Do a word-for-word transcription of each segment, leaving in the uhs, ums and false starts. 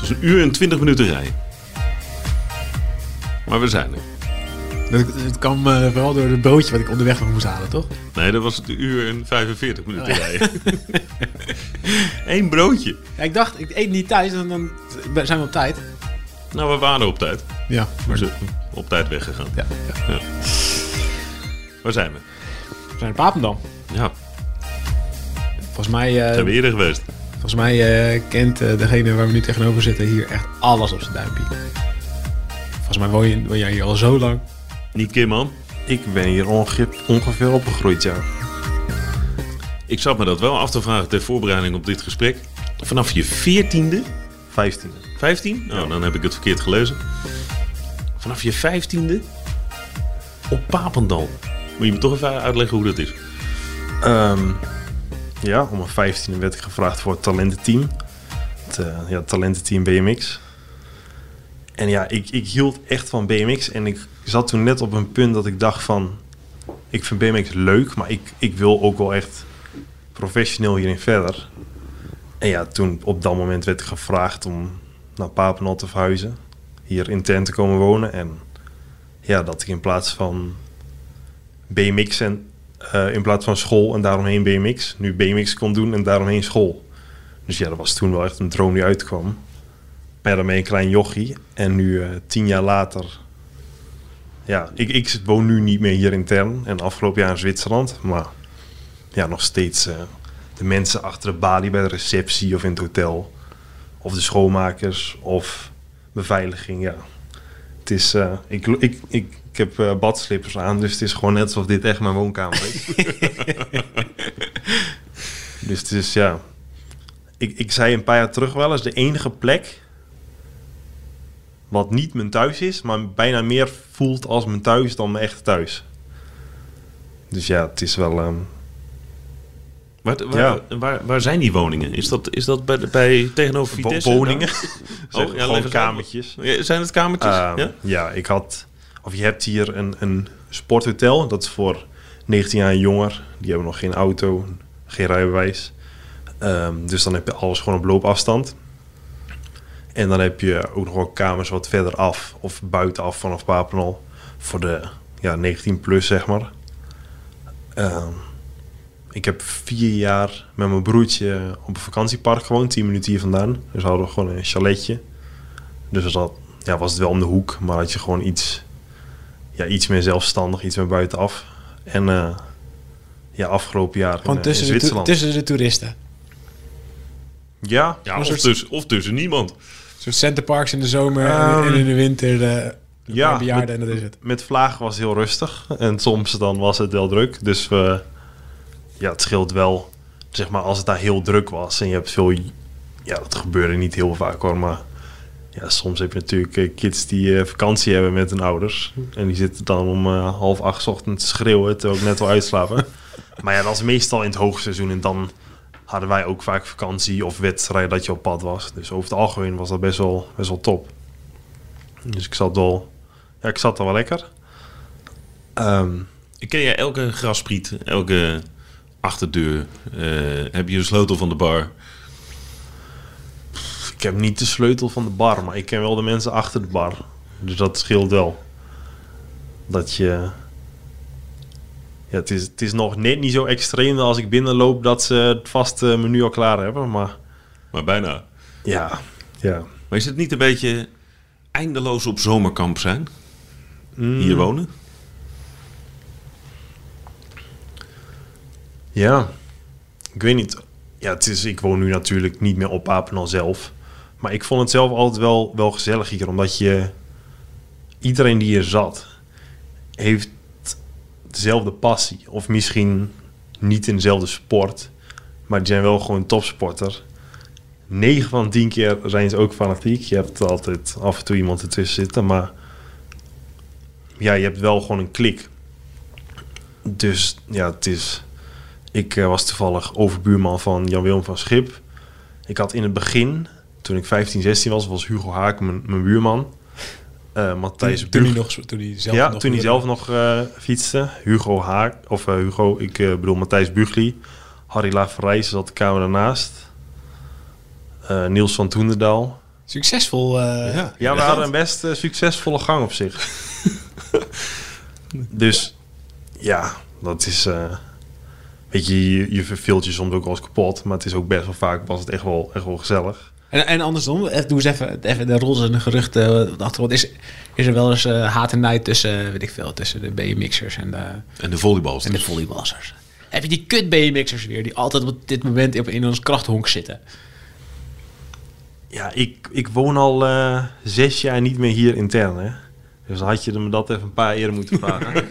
is een uur en twintig minuten rijden. Maar we zijn er. Dat, dat kwam uh, vooral door het broodje wat ik onderweg nog moest halen, toch? Nee, dat was het een uur en vijfenveertig minuten rijden. Eén broodje. Ja, ik dacht, ik eet niet thuis, dan, dan zijn we op tijd. Nou, we waren op tijd. Ja. We zijn op tijd weggegaan. Ja, ja. Ja. Waar zijn we? We zijn in Papendal. Ja. Volgens mij... Uh, zijn we eerder geweest? Volgens mij uh, kent uh, degene waar we nu tegenover zitten hier echt alles op zijn duimpje. Volgens mij woon, je, woon jij hier al zo lang. Niet Kim, man. Ik ben hier ongeveer, ongeveer opgegroeid, ja. Ik zat me dat wel af te vragen ter voorbereiding op dit gesprek. Vanaf je veertiende? Vijftiende. Vijftien? Nou, dan heb ik het verkeerd gelezen. Vanaf je vijftiende op Papendal. Moet je me toch even uitleggen hoe dat is? Um, ja, om mijn vijftiende werd ik gevraagd voor het talententeam. Het uh, ja, talententeam B M X. En ja, ik, ik hield echt van B M X. En ik zat toen net op een punt dat ik dacht van... Ik vind B M X leuk, maar ik, ik wil ook wel echt professioneel hierin verder. En ja, toen op dat moment werd ik gevraagd om naar Papendal te verhuizen. Hier intern te komen wonen. En ja, dat ik in plaats van B M X en uh, in plaats van school en daaromheen B M X... nu B M X kon doen en daaromheen school. Dus ja, dat was toen wel echt een droom die uitkwam. Maar daarmee een klein jochie. En nu uh, tien jaar later... Ja, ik, ik woon nu niet meer hier intern. En afgelopen jaar in Zwitserland. Maar ja, nog steeds uh, de mensen achter de balie bij de receptie of in het hotel. Of de schoonmakers of beveiliging, ja. Het is... Uh, ik, ik, ik, ik heb uh, badslippers aan, dus het is gewoon net alsof dit echt mijn woonkamer is. Dus het is, ja... Ik, ik zei een paar jaar terug wel eens, de enige plek... wat niet mijn thuis is, maar bijna meer voelt als mijn thuis dan mijn echte thuis. Dus ja, het is wel... Um... Waar, waar, ja. waar, waar zijn die woningen? Is dat, is dat bij, bij tegenover Vitesse? Woningen. Oh, ja, gewoon kamertjes. Ja, zijn het kamertjes? Uh, ja? ja, ik had... Of je hebt hier een, een sporthotel. Dat is voor negentien jaar en jonger. Die hebben nog geen auto, geen rijbewijs. Um, dus dan heb je alles gewoon op loopafstand. En dan heb je ook nog wel kamers wat verder af. Of buitenaf vanaf Papendal. Voor de ja, negentien plus, zeg maar. Um, ik heb vier jaar met mijn broertje op een vakantiepark gewoond. tien minuten hier vandaan. Dus hadden we gewoon een chaletje. Dus dat ja, was het wel om de hoek. Maar had je gewoon iets, ja, iets meer zelfstandig. Iets meer buitenaf. En uh, ja, afgelopen jaar gewoon in, tussen, in Zwitserland. De to- tussen de toeristen. Ja, ja of, soort... tussen, of tussen niemand. Zo'n centerparks in de zomer um, en in de winter uh, ja, bejaarden en dat is het. Met vlagen was het heel rustig. En soms dan was het wel druk. Dus we, ja, het scheelt wel. Zeg maar, als het daar heel druk was en je hebt veel... Ja, dat gebeurde niet heel vaak hoor, maar... Ja, soms heb je natuurlijk kids die uh, vakantie hebben met hun ouders. En die zitten dan om uh, half acht 's ochtends te schreeuwen, terwijl ik net wel uitslapen. Maar ja, dat is meestal in het hoogseizoen. En dan hadden wij ook vaak vakantie of wedstrijden dat je op pad was. Dus over het algemeen was dat best wel, best wel top. Dus ik zat wel... Ja, ik zat er wel lekker. Um, Ken jij elke graspriet, elke achterdeur? Uh, heb je een sleutel van de bar? Ik heb niet de sleutel van de bar, maar ik ken wel de mensen achter de bar. Dus dat scheelt wel. Dat je... Ja, het is, het is nog net niet zo extreem als ik binnenloop dat ze het vaste menu al klaar hebben, maar... Maar bijna. Ja, ja. Maar is het niet een beetje eindeloos op zomerkamp zijn? Mm. Hier wonen? Ja. Ik weet niet. Ja, het is, ik woon nu natuurlijk niet meer op Papendal zelf. Maar ik vond het zelf altijd wel, wel gezellig hier. Omdat je... Iedereen die hier zat... heeft dezelfde passie. Of misschien niet in dezelfde sport. Maar die zijn wel gewoon topsporter. negen van tien keer zijn ze ook fanatiek. Je hebt altijd af en toe iemand ertussen zitten. Maar... Ja, je hebt wel gewoon een klik. Dus ja, het is... Ik uh, was toevallig overbuurman van Jan-Willem van Schip. Ik had in het begin, toen ik vijftien, zestien was, was Hugo Haak mijn, mijn buurman. Uh, Matthijs toen, toen, hij Bug... nog, toen hij zelf ja, nog... toen hij zelf nog uh, fietste. Hugo Haak, of uh, Hugo, ik uh, bedoel Matthijs Bugli. Harry Laverijs zat de kamer daarnaast. Uh, Niels van Toenderdaal Succesvol. Uh, ja, ja, we hadden een best uh, succesvolle gang op zich. Dus ja, dat is... Uh, weet je, je, je verveelt je soms ook wel eens kapot. Maar het is ook best wel vaak, was het echt wel, echt wel gezellig. En, en andersom, doe eens even, even de roze en de geruchten achtergrond. Is, is er wel eens uh, haat en nijd tussen, weet ik veel, tussen de B M X'ers en de... En de volleyballers. En de volleyballers. Heb je die kut B M X'ers weer, die altijd op dit moment op in ons krachthonk zitten? Ja, ik, ik woon al uh, zes jaar niet meer hier intern, hè. Dus dan had je me dat even een paar eerder moeten vragen.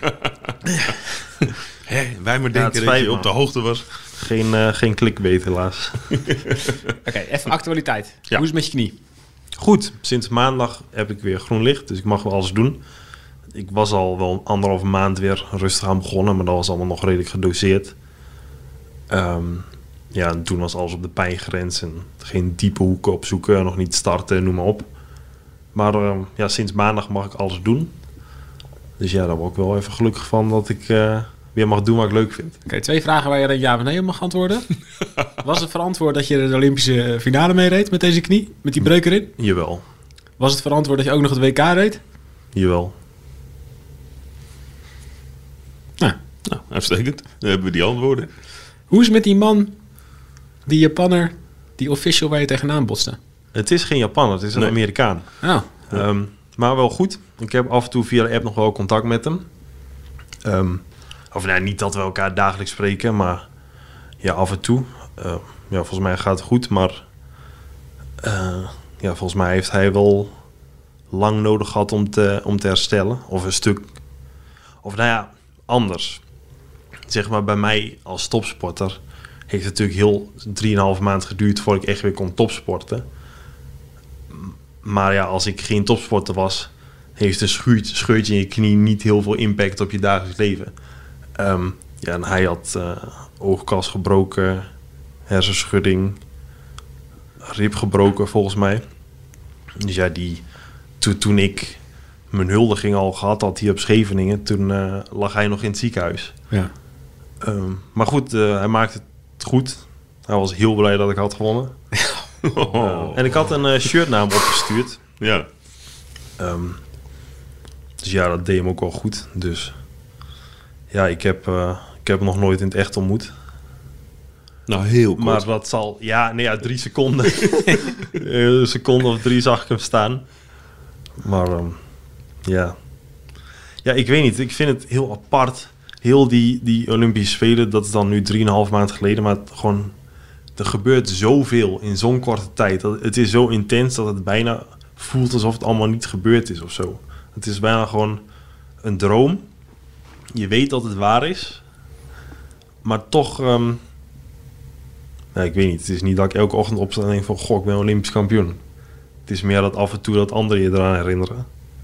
Hé, wij maar denken ja, dat je op de hoogte was. Geen, uh, geen clickbait helaas. Oké, okay, even actualiteit. Ja. Hoe is het met je knie? Goed, sinds maandag heb ik weer groen licht, dus ik mag wel alles doen. Ik was al wel anderhalve maand weer rustig aan begonnen, maar dat was allemaal nog redelijk gedoseerd. Um, ja, en toen was alles op de pijngrens en geen diepe hoeken opzoeken, nog niet starten, noem maar op. Maar uh, ja, sinds maandag mag ik alles doen. Dus ja, daar word ik wel even gelukkig van dat ik uh, weer mag doen wat ik leuk vind. Oké, okay, twee vragen waar je dan ja of nee op mag antwoorden. Was het verantwoord dat je de Olympische finale meereed met deze knie? Met die breuk erin? Jawel. Was het verantwoord dat je ook nog het W K reed? Jawel. Nou, nou uitstekend. Dan hebben we die antwoorden. Hoe is het met die man, die Japanner, die official waar je tegenaan botste? Het is geen Japanner, het is een nee. Amerikaan. Oh. Um, maar wel goed. Ik heb af en toe via de app nog wel contact met hem. Um, of nou, niet dat we elkaar dagelijks spreken, maar ja, af en toe. Uh, ja, volgens mij gaat het goed, maar uh, ja, volgens mij heeft hij wel lang nodig gehad om te, om te herstellen. Of een stuk, of nou ja, anders. Zeg maar bij mij als topsporter heeft het natuurlijk heel drieënhalf maand geduurd voordat ik echt weer kon topsporten. Maar ja, als ik geen topsporter was, heeft een scheurtje, scheurtje in je knie niet heel veel impact op je dagelijks leven. Um, ja, en hij had uh, oogkas gebroken, hersenschudding, rib gebroken volgens mij. Dus ja, die, to, toen ik mijn huldiging al gehad had hier op Scheveningen, toen uh, lag hij nog in het ziekenhuis. Ja. Um, maar goed, uh, hij maakte het goed. Hij was heel blij dat ik had gewonnen. Oh. Uh, en ik had een uh, shirt naar hem opgestuurd. Ja. Um, dus ja, dat deed hem ook wel goed. Dus ja, ik heb, uh, ik heb hem nog nooit in het echt ontmoet. Nou, heel kort. Maar dat zal... Ja, nee, ja, drie seconden. Een seconde of drie zag ik hem staan. Maar um, ja. Ja, ik weet niet. Ik vind het heel apart. Heel die, die Olympische Spelen, dat is dan nu drieënhalf maand geleden. Maar het, gewoon, er gebeurt zoveel in zo'n korte tijd. Dat, het is zo intens dat het bijna voelt alsof het allemaal niet gebeurd is of zo. Het is bijna gewoon een droom. Je weet dat het waar is. Maar toch... Um, ja, ik weet niet. Het is niet dat ik elke ochtend opsta en denk van... Goh, ik ben Olympisch kampioen. Het is meer dat af en toe dat anderen je eraan herinneren.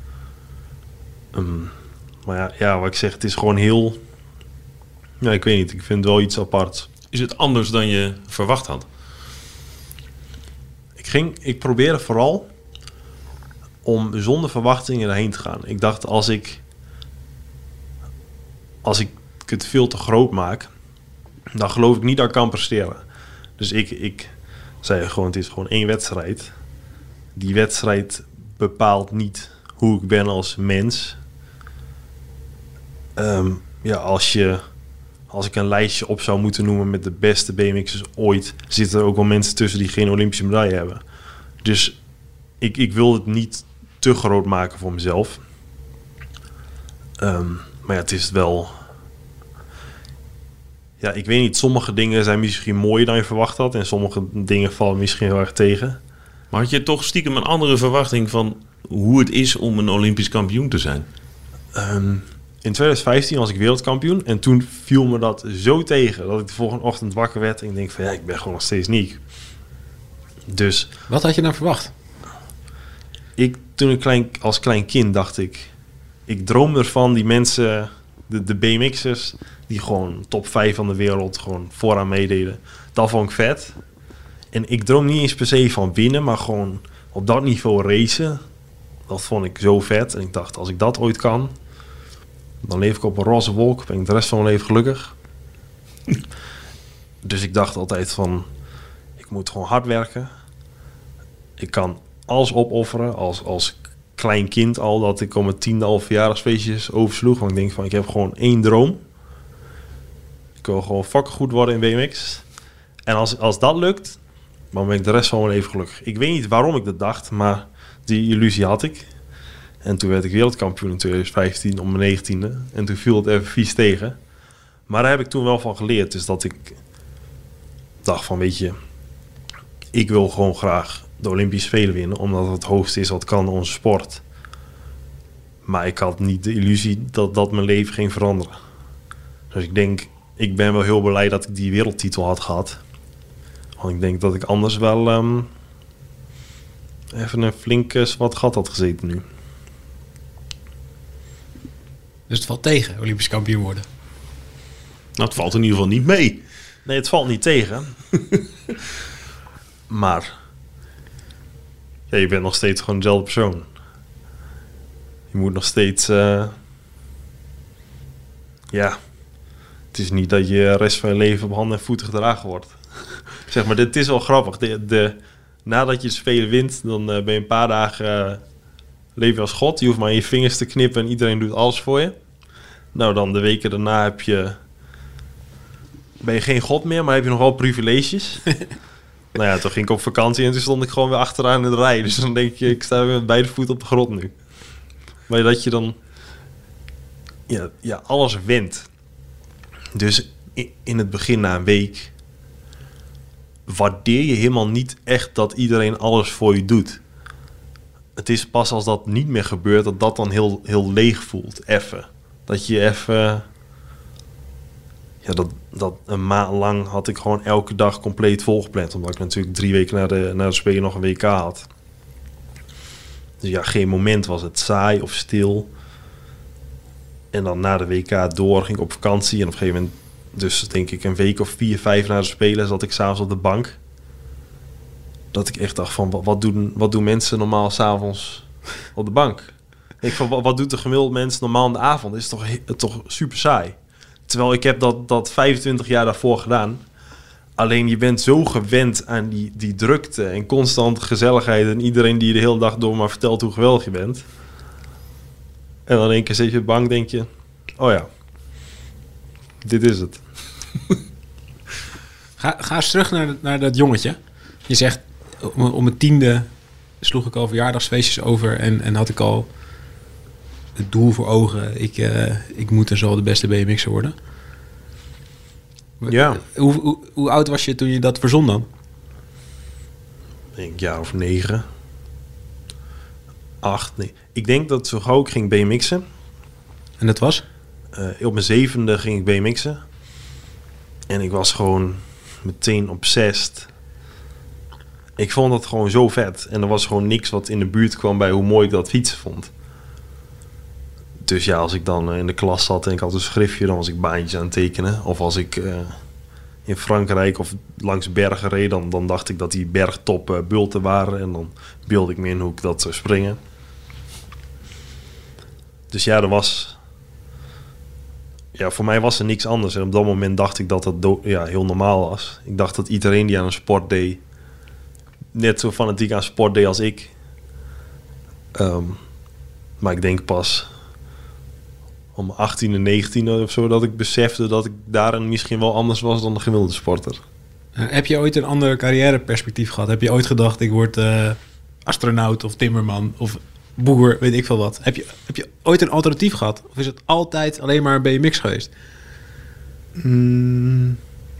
Um, maar ja, ja, wat ik zeg, het is gewoon heel... Ja, ik weet niet. Ik vind het wel iets aparts. Is het anders dan je verwacht had? Ik ging... Ik probeerde vooral om zonder verwachtingen erheen te gaan. Ik dacht, als ik... Als ik het veel te groot maak... dan geloof ik niet dat ik kan presteren. Dus ik, ik zei gewoon, het is gewoon één wedstrijd. Die wedstrijd bepaalt niet hoe ik ben als mens. Um, ja, als je... Als ik een lijstje op zou moeten noemen met de beste B M X'ers ooit... zitten er ook wel mensen tussen die geen Olympische medaille hebben. Dus ik, ik wil het niet te groot maken voor mezelf. Um, maar ja, het is wel... Ja, ik weet niet. Sommige dingen zijn misschien mooier dan je verwacht had. En sommige dingen vallen misschien heel erg tegen. Maar had je toch stiekem een andere verwachting van hoe het is om een Olympisch kampioen te zijn? Um, in twintig vijftien was ik wereldkampioen. En toen viel me dat zo tegen dat ik de volgende ochtend wakker werd. En ik denk van ja, ik ben gewoon nog steeds niet. Dus... Wat had je nou verwacht? Ik, toen ik klein, als klein kind dacht ik... Ik droom ervan die mensen, de, de B M X'ers... die gewoon top vijf van de wereld gewoon vooraan meededen. Dat vond ik vet. En ik droom niet eens per se van winnen... maar gewoon op dat niveau racen. Dat vond ik zo vet. En ik dacht, als ik dat ooit kan... dan leef ik op een roze wolk. Ben ik de rest van mijn leven gelukkig. Dus ik dacht altijd van... ik moet gewoon hard werken. Ik kan alles opofferen. Als, als klein kind al, dat ik om mijn tiende al verjaardagsfeestjes oversloeg. Want ik denk van, ik heb gewoon één droom. Ik wil gewoon fucking goed worden in B M X. En als, als dat lukt, dan ben ik de rest van mijn leven gelukkig. Ik weet niet waarom ik dat dacht, maar die illusie had ik. En toen werd ik wereldkampioen in twintig vijftien om mijn negentiende. En toen viel het even vies tegen. Maar daar heb ik toen wel van geleerd. Dus dat ik dacht van, weet je, ik wil gewoon graag de Olympische Spelen winnen. Omdat het het hoogste is wat kan in onze sport. Maar ik had niet de illusie dat dat mijn leven ging veranderen. Dus ik denk, ik ben wel heel blij dat ik die wereldtitel had gehad. Want ik denk dat ik anders wel um, even een flink uh, wat gat had gezeten nu. Dus het valt tegen, Olympisch kampioen worden. Nou, het valt in ieder geval niet mee. Nee, het valt niet tegen. Maar ja, je bent nog steeds gewoon dezelfde persoon. Je moet nog steeds... Uh, ja, het is niet dat je de rest van je leven op handen en voeten gedragen wordt. Zeg maar, dit is wel grappig. De, de, nadat je de Spelen wint, dan uh, ben je een paar dagen... Uh, leef je als God. Je hoeft maar in je vingers te knippen en iedereen doet alles voor je. Nou, dan de weken daarna heb je... ben je geen God meer, maar heb je nog wel privileges. Nou ja, toen ging ik op vakantie en toen stond ik gewoon weer achteraan in de rij. Dus dan denk je, ik sta weer met beide voeten op de grond nu. Maar dat je dan... Ja, ja alles wint. Dus in, in het begin na een week... waardeer je helemaal niet echt dat iedereen alles voor je doet. Het is pas als dat niet meer gebeurt, dat dat dan heel, heel leeg voelt. Even. Dat je even... Ja, dat, dat een maand lang had ik gewoon elke dag compleet volgepland. Omdat ik natuurlijk drie weken na de, na de Spelen nog een W K had. Dus ja, geen moment was het saai of stil. En dan na de W K door ging ik op vakantie. En op een gegeven moment, dus denk ik een week of vier, vijf na de Spelen, zat ik s'avonds op de bank. Dat ik echt dacht van, wat, wat, doen, wat doen mensen normaal s'avonds op de bank? Ik van, wat, wat doet de gemiddelde mens normaal in de avond? Dat is toch, toch super saai. Terwijl ik heb dat, dat vijfentwintig jaar daarvoor gedaan. Alleen je bent zo gewend aan die, die drukte en constante gezelligheid. En iedereen die je de hele dag door maar vertelt hoe geweldig je bent. En dan in één keer zit je op de bank, denk je... Oh ja, dit is het. Ga, ga eens terug naar, naar dat jongetje. Je zegt, om, om het tiende sloeg ik al verjaardagsfeestjes over. En, en had ik al het doel voor ogen. Ik, uh, ik moet en zal de beste B M X'er worden. Ja. Hoe, hoe, hoe oud was je toen je dat verzon dan? Denk een jaar of negen. Acht, nee. Ik denk dat zo gauw ik ging B M X'en. En dat was? Uh, op mijn zevende ging ik B M X'en. En ik was gewoon meteen obsessed. Ik vond dat gewoon zo vet. En er was gewoon niks wat in de buurt kwam bij hoe mooi ik dat fietsen vond. Dus ja, als ik dan in de klas zat en ik had een schriftje, dan was ik baantjes aan het tekenen. Of als ik uh, in Frankrijk of langs bergen reed, dan, dan dacht ik dat die bergtop uh, bulten waren. En dan beelde ik me in hoe ik dat zou springen. Dus ja, er was... Ja, voor mij was er niks anders. En op dat moment dacht ik dat dat do- ja, heel normaal was. Ik dacht dat iedereen die aan een sport deed, net zo fanatiek aan sport deed als ik. Um, maar ik denk pas om achttiende, negentiende of zo dat ik besefte dat ik daarin misschien wel anders was dan de gemiddelde sporter. Uh, heb je ooit een ander carrièreperspectief gehad? Heb je ooit gedacht, ik word uh, astronaut of timmerman of boer, weet ik veel wat? Heb je, heb je ooit een alternatief gehad? Of is het altijd alleen maar B M X geweest? Mm,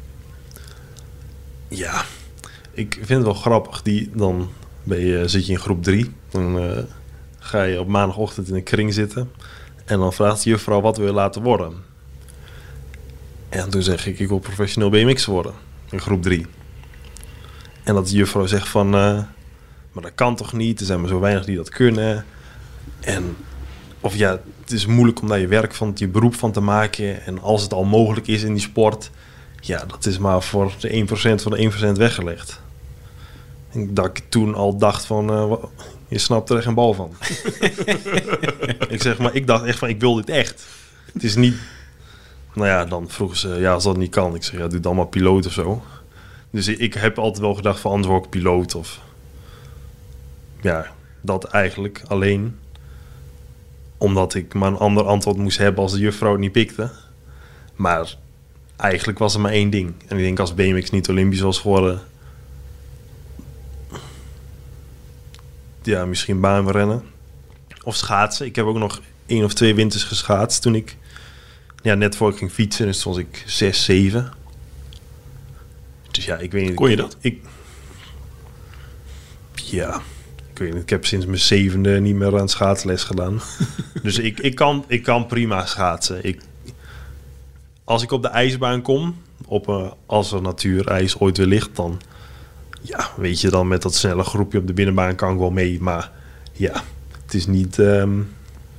ja, ik vind het wel grappig. Die, dan ben je, zit je in groep drie. Dan uh, ga je op maandagochtend in een kring zitten. En dan vraagt de juffrouw, wat wil je laten worden? En toen zeg ik, ik wil professioneel B M X worden. In groep drie. En dat de juffrouw zegt van... Uh, maar dat kan toch niet? Er zijn maar zo weinig die dat kunnen. En... Of ja, het is moeilijk om daar je werk van, je beroep van te maken. En als het al mogelijk is in die sport... Ja, dat is maar voor de één procent van de één procent weggelegd. En dat ik toen al dacht van... Uh, je snapt er echt geen bal van. Ik zeg maar, ik dacht echt van, ik wil dit echt. Het is niet... Nou ja, dan vroegen ze, ja, als dat niet kan. Ik zeg, ja, doe dan maar piloot of zo. Dus ik heb altijd wel gedacht van, anders word ik piloot of... ja, dat eigenlijk alleen omdat ik maar een ander antwoord moest hebben als de juffrouw het niet pikte. Maar eigenlijk was er maar één ding. En ik denk als B M X niet Olympisch was geworden, ja, misschien baanrennen of schaatsen. Ik heb ook nog één of twee winters geschaatst toen ik, ja, net voor ik ging fietsen. Dus toen was ik zes, zeven. Dus ja, ik weet niet. Kon je dat? Ik, ja, ik weet niet. Ik heb sinds mijn zevende niet meer aan schaatsles gedaan. Dus ik, ik, kan, ik kan prima schaatsen. Ik, als ik op de ijsbaan kom, op een, als er natuurijs ooit weer ligt, dan, ja, weet je, dan met dat snelle groepje op de binnenbaan kan ik wel mee. Maar ja, het is niet, um,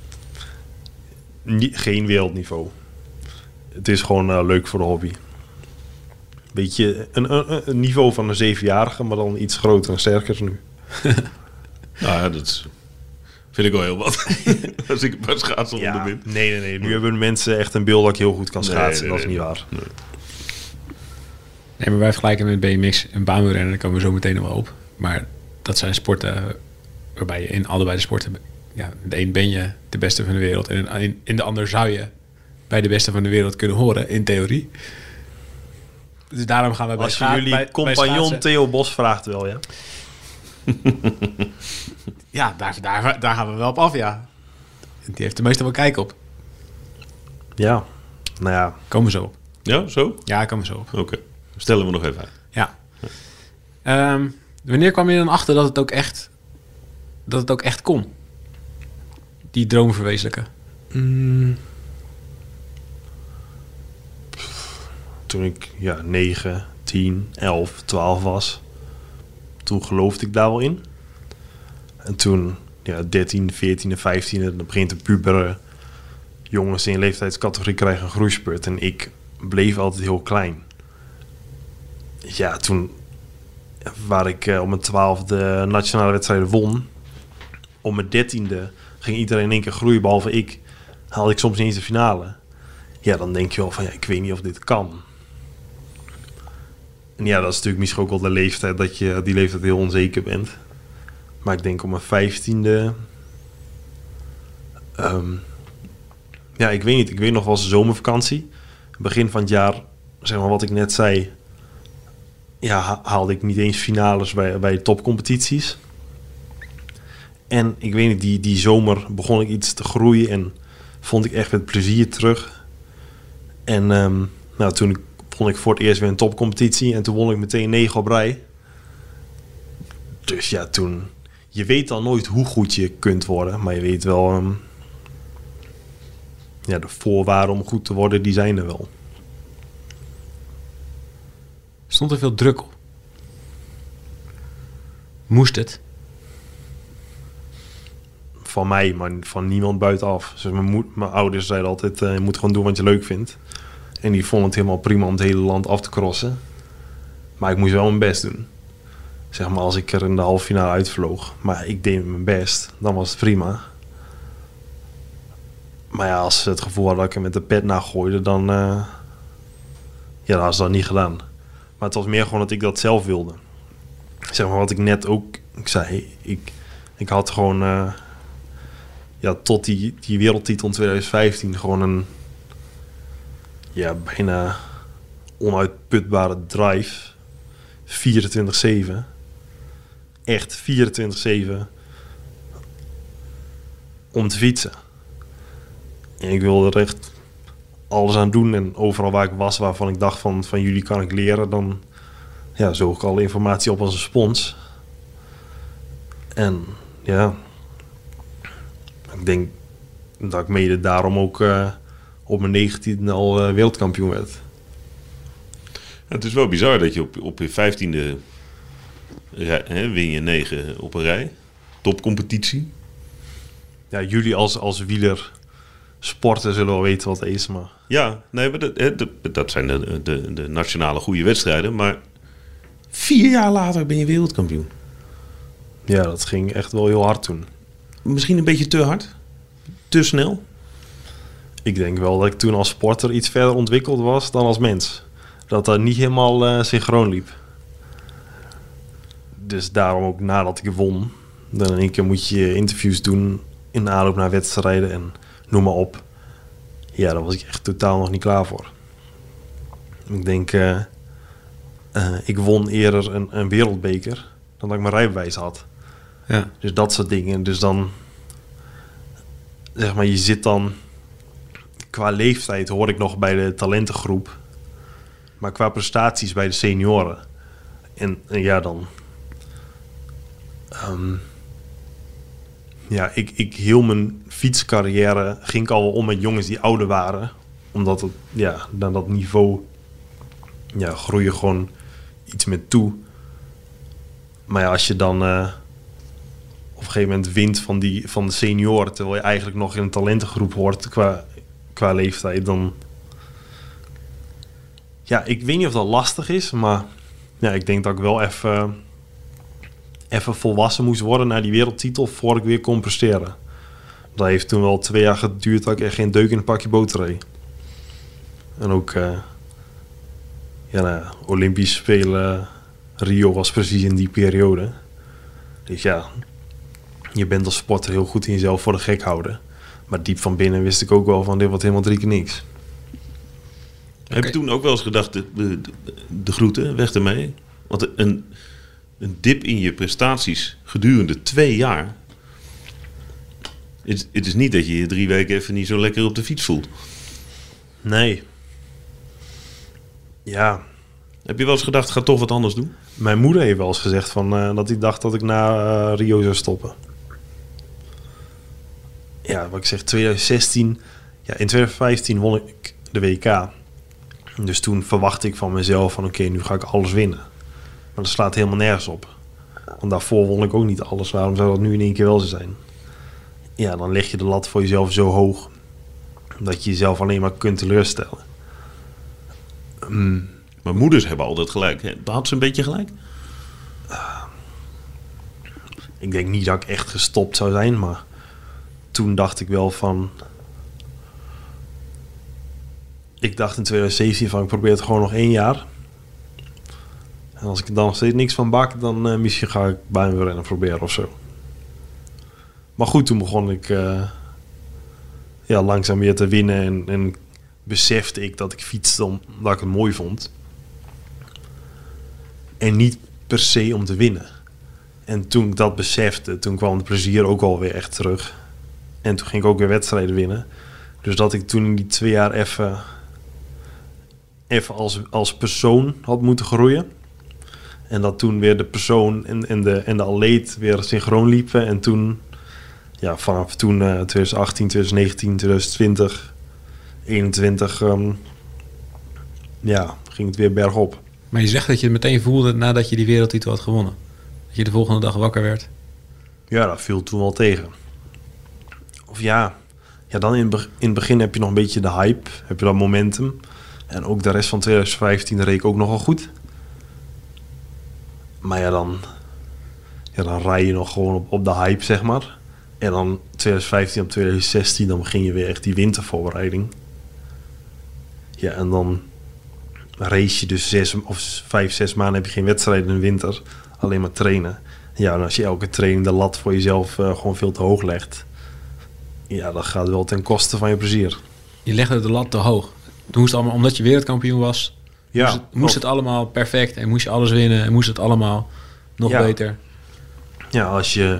niet geen wereldniveau. Het is gewoon uh, leuk voor de hobby. Beetje een, een, een niveau van een zevenjarige, maar dan iets groter en sterker nu. Nou ja, dat is, vind ik wel heel wat. Als ik een paar schaatsen Ja, onder ben. nee, nee, nee. Nu hebben mensen echt een beeld dat ik heel goed kan schaatsen. Nee, nee, dat is nee. niet waar. Nee. Nee, maar wij vergelijken met B M X en baanwielrennen, daar komen we zo meteen nog wel op. Maar dat zijn sporten waarbij je in allebei de sporten, ja, in de een ben je de beste van de wereld en in, in de ander zou je bij de beste van de wereld kunnen horen, in theorie. Dus daarom gaan we bij Als je scha- jullie bij- bij compagnon schaatsen- Theo Bos vraagt wel, ja. Ja, daar, daar, daar gaan we wel op af, ja. Die heeft er meestal wel kijk op. Ja, nou ja. Komen we zo op. Ja, zo? Ja, komen we zo op. Oké. Stellen we nog even uit. Ja. Ehm, wanneer kwam je dan achter dat het ook echt, dat het ook echt kon? Die droom verwezenlijken. Mm. Toen ik ja, negen, tien, elf, twaalf was, toen geloofde ik daar wel in. En toen, ja, dertien, veertien en vijftien, dan begint de pubere jongens in leeftijdscategorie krijgen een groeispurt. En ik bleef altijd heel klein. Ja, toen, waar ik uh, om mijn twaalfde nationale wedstrijden won, om mijn dertiende ging iedereen in één keer groeien, behalve ik, haalde ik soms niet eens de finale. Ja, dan denk je wel van, ja, ik weet niet of dit kan. En ja, dat is natuurlijk misschien ook wel de leeftijd, dat je die leeftijd heel onzeker bent. Maar ik denk om mijn vijftiende... Um, ja, ik weet niet. Ik weet nog wel zomervakantie. Begin van het jaar, zeg maar wat ik net zei, ja, haalde ik niet eens finales bij, bij topcompetities. En ik weet niet, die, die zomer begon ik iets te groeien en vond ik echt met plezier terug. En um, nou, toen ik, begon ik voor het eerst weer een topcompetitie en toen won ik meteen negen op rij. Dus ja, toen... Je weet dan nooit hoe goed je kunt worden, maar je weet wel... Um, ja, de voorwaarden om goed te worden, die zijn er wel. Stond er veel druk op? Moest het? Van mij, maar van niemand buitenaf. Dus mijn, mo- mijn ouders zeiden altijd, uh, je moet gewoon doen wat je leuk vindt. En die vonden het helemaal prima om het hele land af te crossen. Maar ik moest wel mijn best doen. Zeg maar, als ik er in de halve finale uitvloog. Maar ik deed mijn best, dan was het prima. Maar ja, als ze het gevoel hadden dat ik er met de pet naar gooide, dan... Uh, ja, dat was dat niet gedaan. Maar het was meer gewoon dat ik dat zelf wilde. Zeg maar wat ik net ook... Ik zei, ik, ik had gewoon... Uh, ja, tot die, die wereldtitel in twintig vijftien gewoon een... Ja, bijna onuitputbare drive. vierentwintig zeven. Echt vierentwintig zeven. Om te fietsen. En ik wilde er echt alles aan doen. En overal waar ik was, waarvan ik dacht van, van jullie kan ik leren, dan ja, zoog ik alle informatie op als een spons. En ja, ik denk dat ik mede daarom ook uh, op mijn negentiende al uh, wereldkampioen werd. Ja, het is wel bizar dat je op, op je vijftiende rij, hè, win je negen op een rij. Topcompetitie. Ja, jullie als, als wieler sporten zullen wel weten wat het is, maar... Ja, nee, maar dat, hè, dat zijn de, de, de nationale goede wedstrijden. Maar vier jaar later ben je wereldkampioen. Ja, dat ging echt wel heel hard toen. Misschien een beetje te hard? Te snel? Ik denk wel dat ik toen als sporter iets verder ontwikkeld was dan als mens. Dat dat niet helemaal uh, synchroon liep. Dus daarom ook nadat ik won, Dan in één keer moet je interviews doen in de aanloop naar wedstrijden en noem maar op. Ja, daar was ik echt totaal nog niet klaar voor. Ik denk, uh, uh, ik won eerder een, een wereldbeker dan dat ik mijn rijbewijs had. Ja. Dus dat soort dingen. Dus dan, zeg maar, je zit dan, qua leeftijd hoor ik nog bij de talentengroep, maar qua prestaties bij de senioren. En, en ja, dan, um, ja, ik, ik heel mijn fietscarrière ging ik al wel om met jongens die ouder waren, omdat het, ja, dan dat niveau, ja, groei je gewoon iets meer toe. Maar ja, als je dan uh, op een gegeven moment wint van, die, van de senioren, terwijl je eigenlijk nog in een talentengroep hoort qua, qua leeftijd, dan, ja, ik weet niet of dat lastig is, maar ja, ik denk dat ik wel even, even volwassen moest worden naar die wereldtitel voordat ik weer kon presteren. Dat heeft toen wel twee jaar geduurd dat ik echt geen deuk in een pakje boter reed. En ook, uh, ja, nou, Olympisch Spelen, Rio was precies in die periode. Dus ja, je bent als sporter heel goed in jezelf voor de gek houden. Maar diep van binnen wist ik ook wel van, dit wordt helemaal drie keer niks. Okay. Heb je toen ook wel eens gedacht, de, de, de groeten, weg ermee? Want een, een dip in je prestaties gedurende twee jaar, het, het is niet dat je je drie weken even niet zo lekker op de fiets voelt. Nee. Ja. Heb je wel eens gedacht, ga toch wat anders doen? Mijn moeder heeft wel eens gezegd van, uh, dat hij dacht dat ik na uh, Rio zou stoppen. Ja, wat ik zeg, twintig zestien... Ja, in twintig vijftien won ik de W K. Dus toen verwachtte ik van mezelf van, oké, okay, nu ga ik alles winnen. Maar dat slaat helemaal nergens op. Want daarvoor won ik ook niet alles. Waarom zou dat nu in één keer wel zo zijn? Ja, dan leg je de lat voor jezelf zo hoog dat je jezelf alleen maar kunt teleurstellen. Mm. Maar moeders hebben altijd gelijk. Had ze een beetje gelijk? Uh, ik denk niet dat ik echt gestopt zou zijn, maar toen dacht ik wel van, ik dacht in twintig zeventien van, ik probeer het gewoon nog één jaar. En als ik er dan nog steeds niks van bak, dan uh, misschien ga ik baanwielrennen proberen of zo. Maar goed, toen begon ik uh, ja, langzaam weer te winnen en, en besefte ik dat ik fietste omdat ik het mooi vond. En niet per se om te winnen. En toen ik dat besefte, toen kwam het plezier ook alweer echt terug. En toen ging ik ook weer wedstrijden winnen. Dus dat ik toen in die twee jaar even, even als, als persoon had moeten groeien. En dat toen weer de persoon en, en, de, en de atleet weer synchroon liepen. En toen, ja, vanaf toen uh, twintig achttien, twintig negentien, twintig twintig, eenentwintig, um, ja, ging het weer bergop. Maar je zegt dat je het meteen voelde nadat je die wereldtitel had gewonnen. Dat je de volgende dag wakker werd. Ja, dat viel toen wel tegen. Of ja, ja dan in, be- in het begin heb je nog een beetje de hype. Heb je dat momentum. En ook de rest van twintig vijftien reed ik ook nogal goed. Maar ja, dan, ja, dan rij je nog gewoon op, op de hype, zeg maar. En dan twintig vijftien op twintig zestien, dan begin je weer echt die wintervoorbereiding. Ja, en dan race je dus zes of vijf, zes maanden heb je geen wedstrijden in de winter. Alleen maar trainen. Ja, en als je elke training de lat voor jezelf uh, gewoon veel te hoog legt, ja, dat gaat wel ten koste van je plezier. Je legde de lat te hoog. Toen moest het allemaal, omdat je wereldkampioen was, ja, moest, het, moest het allemaal perfect en moest je alles winnen en moest het allemaal nog ja. beter. Ja, als je...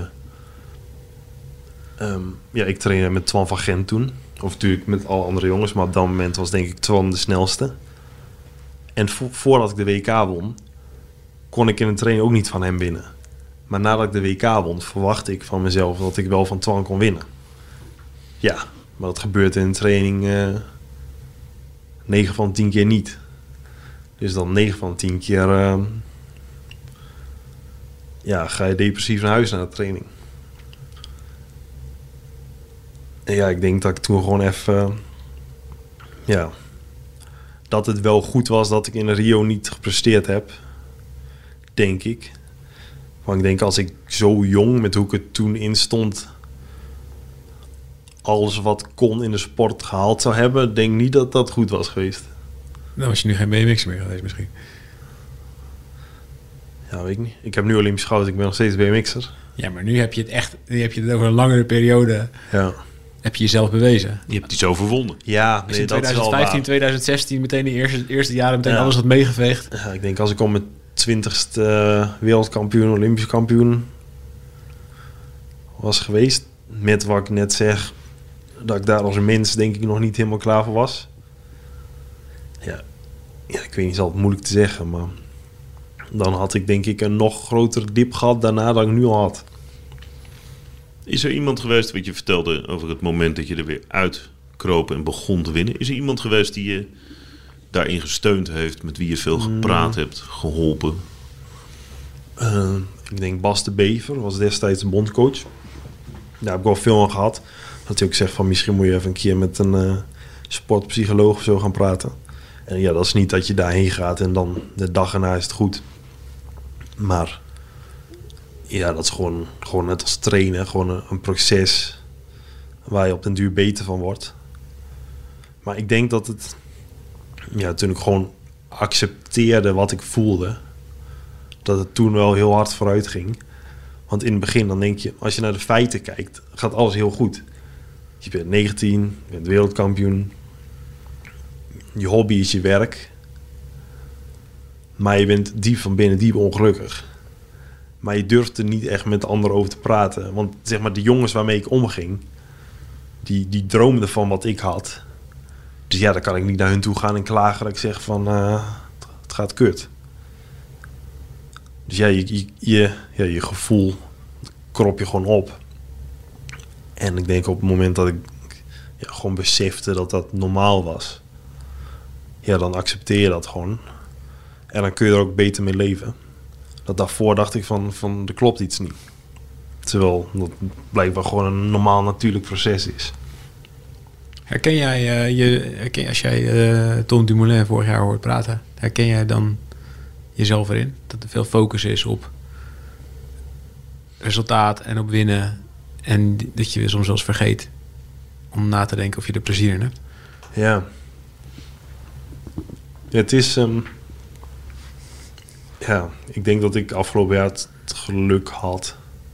Um, ja, ik trainde met Twan van Gent toen. Of natuurlijk met alle andere jongens, maar op dat moment was denk ik Twan de snelste. En vo- voordat ik de W K won, kon ik in een training ook niet van hem winnen. Maar nadat ik de W K won, verwachtte ik van mezelf dat ik wel van Twan kon winnen. Ja, maar dat gebeurt in een training uh, negen van tien keer niet. Dus dan negen van tien keer uh, ja, ga je depressief naar huis na de training. En ja, ik denk dat ik toen gewoon even uh, ja, dat het wel goed was dat ik in Rio niet gepresteerd heb. Denk ik. Want ik denk als ik zo jong, met hoe ik het toen in stond, alles wat kon in de sport gehaald zou hebben, denk niet dat dat goed was geweest. Dan was je nu geen B M X'er meer geweest misschien. Ja, weet ik niet. Ik heb nu Olympisch goud, ik ben nog steeds B M X'er. Ja, maar nu heb je het echt... Nu heb je het over een langere periode... Ja, Heb je jezelf bewezen. Je hebt iets overwonnen. ja Als nee, in dat is wel twintig vijftien, waar. twintig zestien... meteen de eerste, eerste jaren meteen Ja. alles had meegeveegd. Ja, ik denk als ik om mijn twintigste uh, wereldkampioen, olympisch kampioen was geweest, met wat ik net zeg, dat ik daar als mens denk ik nog niet helemaal klaar voor was. Ja, ja ik weet niet, is altijd moeilijk te zeggen, maar dan had ik denk ik een nog grotere dip gehad daarna dan ik nu al had. Is er iemand geweest, wat je vertelde over het moment dat je er weer uitkroop en begon te winnen? Is er iemand geweest die je daarin gesteund heeft, met wie je veel gepraat mm. hebt, geholpen? Uh, ik denk Bas de Bever was destijds een bondcoach. Daar heb ik wel veel aan gehad. Dat hij ook zegt van misschien moet je even een keer met een uh, sportpsycholoog of zo gaan praten. En ja, dat is niet dat je daarheen gaat en dan de dag erna is het goed. Maar ja, dat is gewoon, gewoon net als trainen. Gewoon een, een proces waar je op den duur beter van wordt. Maar ik denk dat het... Ja, toen ik gewoon accepteerde wat ik voelde, dat het toen wel heel hard vooruit ging. Want in het begin dan denk je, als je naar de feiten kijkt, gaat alles heel goed. Je bent negentien, je bent wereldkampioen. Je hobby is je werk. Maar je bent diep van binnen diep ongelukkig. Maar je durft er niet echt met anderen over te praten. Want zeg maar, de jongens waarmee ik omging, die, die droomden van wat ik had. Dus ja, dan kan ik niet naar hun toe gaan en klagen dat ik zeg van, uh, het gaat kut. Dus ja, je, je, je, ja, je gevoel krop je gewoon op. En ik denk op het moment dat ik ja, gewoon besefte dat dat normaal was, ja, dan accepteer je dat gewoon. En dan kun je er ook beter mee leven. Dat daarvoor dacht ik van, van er klopt iets niet. Terwijl dat blijkbaar gewoon een normaal natuurlijk proces is. Herken jij, uh, je, herken, als jij uh, Tom Dumoulin vorig jaar hoort praten, herken jij dan jezelf erin? Dat er veel focus is op resultaat en op winnen. En dat je soms wel eens vergeet om na te denken of je er plezier in hebt. Ja. Ja, het is... Um, ja, ik denk dat ik afgelopen jaar het geluk had.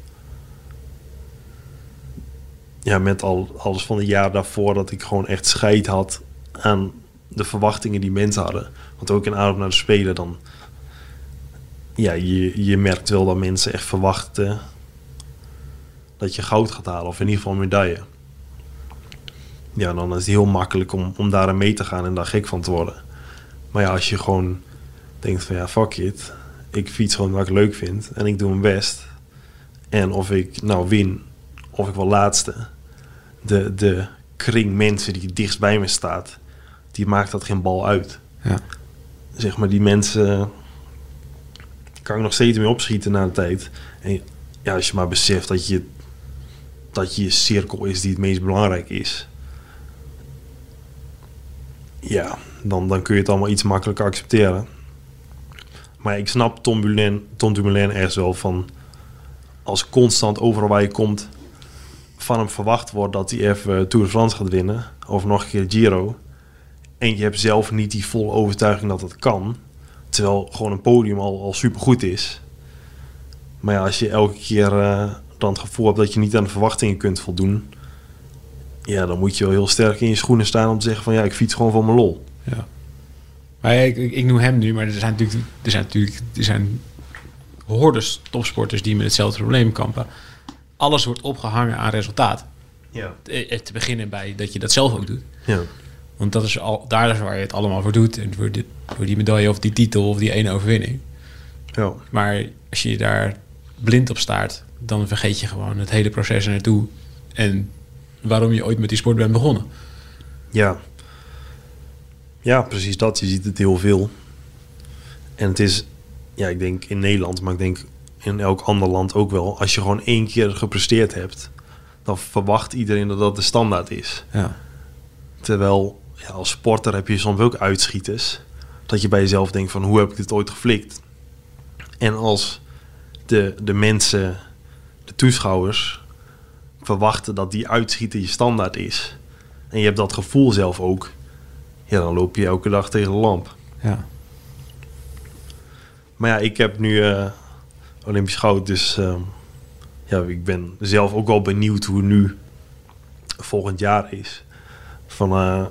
Ja, met al alles van het jaar daarvoor, dat ik gewoon echt scheid had aan de verwachtingen die mensen hadden. Want ook in aanloop naar de Spelen dan... Ja, je, je merkt wel dat mensen echt verwachten dat je goud gaat halen. Of in ieder geval een medaille. Ja, dan is het heel makkelijk om, om daarin mee te gaan en daar gek van te worden. Maar ja, als je gewoon denkt van ja, fuck it. Ik fiets gewoon wat ik leuk vind en ik doe mijn best. En of ik nou win, of ik wel laatste. De, de kring mensen die het dichtst bij me staat, die maakt dat geen bal uit. Ja. Zeg maar, die mensen kan ik nog steeds mee opschieten na de tijd. En ja, als je maar beseft dat je dat je cirkel is die het meest belangrijk is. Ja, dan, dan kun je het allemaal iets makkelijker accepteren. Maar ik snap Tom Dumoulin, Tom Dumoulin ergens wel van, als constant overal waar je komt van hem verwacht wordt dat hij even Tour de France gaat winnen, of nog een keer Giro, en je hebt zelf niet die volle overtuiging dat het kan, terwijl gewoon een podium al, al supergoed is. Maar ja, als je elke keer uh, dan het gevoel hebt dat je niet aan de verwachtingen kunt voldoen, ja, dan moet je wel heel sterk in je schoenen staan om te zeggen van ja, ik fiets gewoon voor mijn lol. Ja. Maar ik, ik, ik noem hem nu, maar er zijn natuurlijk, er zijn natuurlijk er zijn hordes topsporters die met hetzelfde probleem kampen. Alles wordt opgehangen aan resultaat. Ja. Te, te beginnen bij dat je dat zelf ook doet. Ja. Want dat is al, daar is waar je het allemaal voor doet. En voor, dit, voor die medaille of die titel of die ene overwinning. Ja. Maar als je daar blind op staart, dan vergeet je gewoon het hele proces er naartoe. En waarom je ooit met die sport bent begonnen. Ja. Ja, precies dat. Je ziet het heel veel. En het is, ja, ik denk in Nederland, maar ik denk in elk ander land ook wel. Als je gewoon één keer gepresteerd hebt, dan verwacht iedereen dat dat de standaard is. Ja. Terwijl, ja, als sporter heb je soms ook uitschieters. Dat je bij jezelf denkt van, hoe heb ik dit ooit geflikt? En als de, de mensen, de toeschouwers, verwachten dat die uitschieter je standaard is, en je hebt dat gevoel zelf ook, ja, dan loop je elke dag tegen de lamp. Ja. Maar ja, ik heb nu uh, Olympisch goud, dus uh, ja, ik ben zelf ook wel benieuwd hoe het nu volgend jaar is. Van, uh,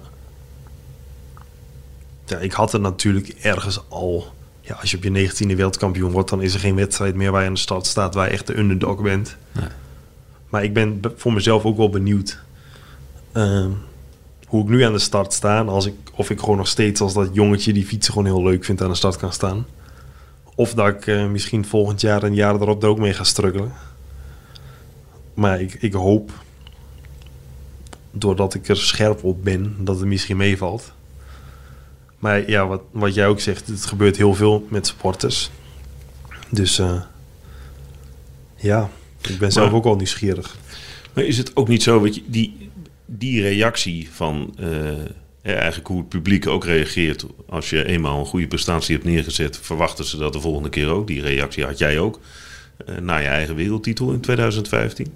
ja, ik had er natuurlijk ergens al... Ja, als je op je negentiende wereldkampioen wordt, dan is er geen wedstrijd meer waar je aan de start staat, waar je echt de underdog bent. Nee. Maar ik ben voor mezelf ook wel benieuwd uh, hoe ik nu aan de start sta. En als ik, of ik gewoon nog steeds als dat jongetje die fietsen gewoon heel leuk vindt aan de start kan staan. Of dat ik uh, misschien volgend jaar en jaar erop er ook mee ga struggelen. Maar ik, ik hoop, doordat ik er scherp op ben, dat het misschien meevalt. Maar ja, wat, wat jij ook zegt, het gebeurt heel veel met sporters. Dus uh, ja, ik ben zelf maar, ook al nieuwsgierig. Maar is het ook niet zo, weet je, die, die reactie van uh, ja, eigenlijk hoe het publiek ook reageert als je eenmaal een goede prestatie hebt neergezet, verwachten ze dat de volgende keer ook. Die reactie had jij ook uh, na je eigen wereldtitel in twintig vijftien.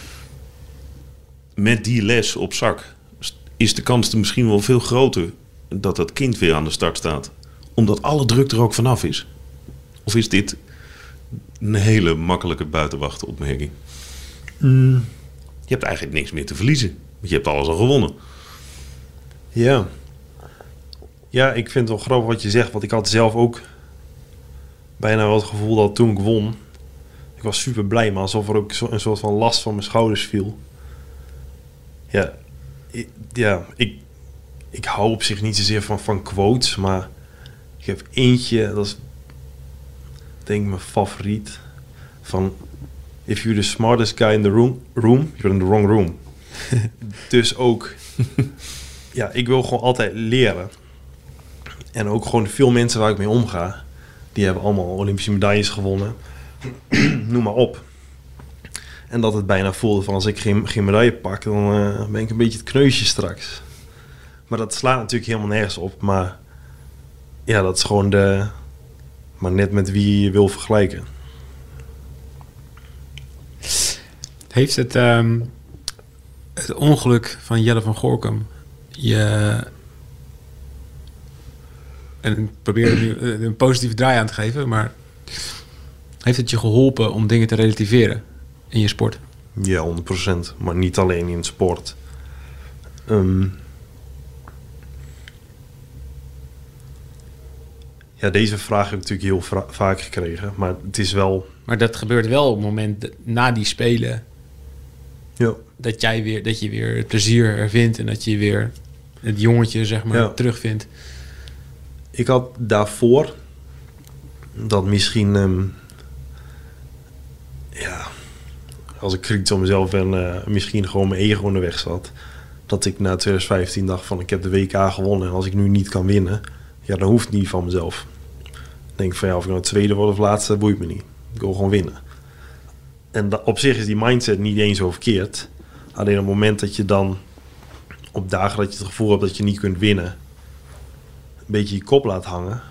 Met die les op zak is de kans er misschien wel veel groter dat dat kind weer aan de start staat, omdat alle druk er ook vanaf is. Of is dit een hele makkelijke buitenwachtopmerking? Mm. Je hebt eigenlijk niks meer te verliezen, want je hebt alles al gewonnen. Ja. Ja, ik vind het wel grappig wat je zegt, want ik had zelf ook bijna wel het gevoel dat toen ik won, ik was super blij, maar alsof er ook een soort van last van mijn schouders viel. Ja, ik, ja, ik, ik hou op zich niet zozeer van, van quotes, maar ik heb eentje, dat is denk ik mijn favoriet, van if you're the smartest guy in the room, room you're in the wrong room. Dus ook, ja, ik wil gewoon altijd leren. En ook gewoon veel mensen waar ik mee omga, die hebben allemaal Olympische medailles gewonnen. Noem maar op. En dat het bijna voelde van als ik geen, geen medaille pak, dan uh, ben ik een beetje het kneusje straks. Maar dat slaat natuurlijk helemaal nergens op. Maar ja, dat is gewoon de... Maar net met wie je wil vergelijken. Heeft het, um, het ongeluk van Jelle van Goorkum je... En ik probeer er nu een positieve draai aan te geven, maar heeft het je geholpen om dingen te relativeren in je sport? Ja, honderd procent. Maar niet alleen in sport. Um, ja, deze vraag heb ik natuurlijk heel vra- vaak gekregen. Maar het is wel... Maar dat gebeurt wel op het moment na die spelen. Ja. Dat jij weer, dat je weer het plezier ervindt en dat je weer het jongetje, zeg maar, ja, terugvindt. Ik had daarvoor dat misschien... Um, ja... Als ik kritisch op mezelf ben, uh, misschien gewoon mijn ego in de weg zat. Dat ik na twintig vijftien dacht van, ik heb de W K gewonnen. En als ik nu niet kan winnen, ja, dan hoeft het niet van mezelf. Ik denk van, ja, of ik nou tweede word of laatste, boeit me niet. Ik wil gewoon winnen. En da- op zich is die mindset niet eens zo verkeerd. Alleen op het moment dat je dan op dagen dat je het gevoel hebt dat je niet kunt winnen, een beetje je kop laat hangen.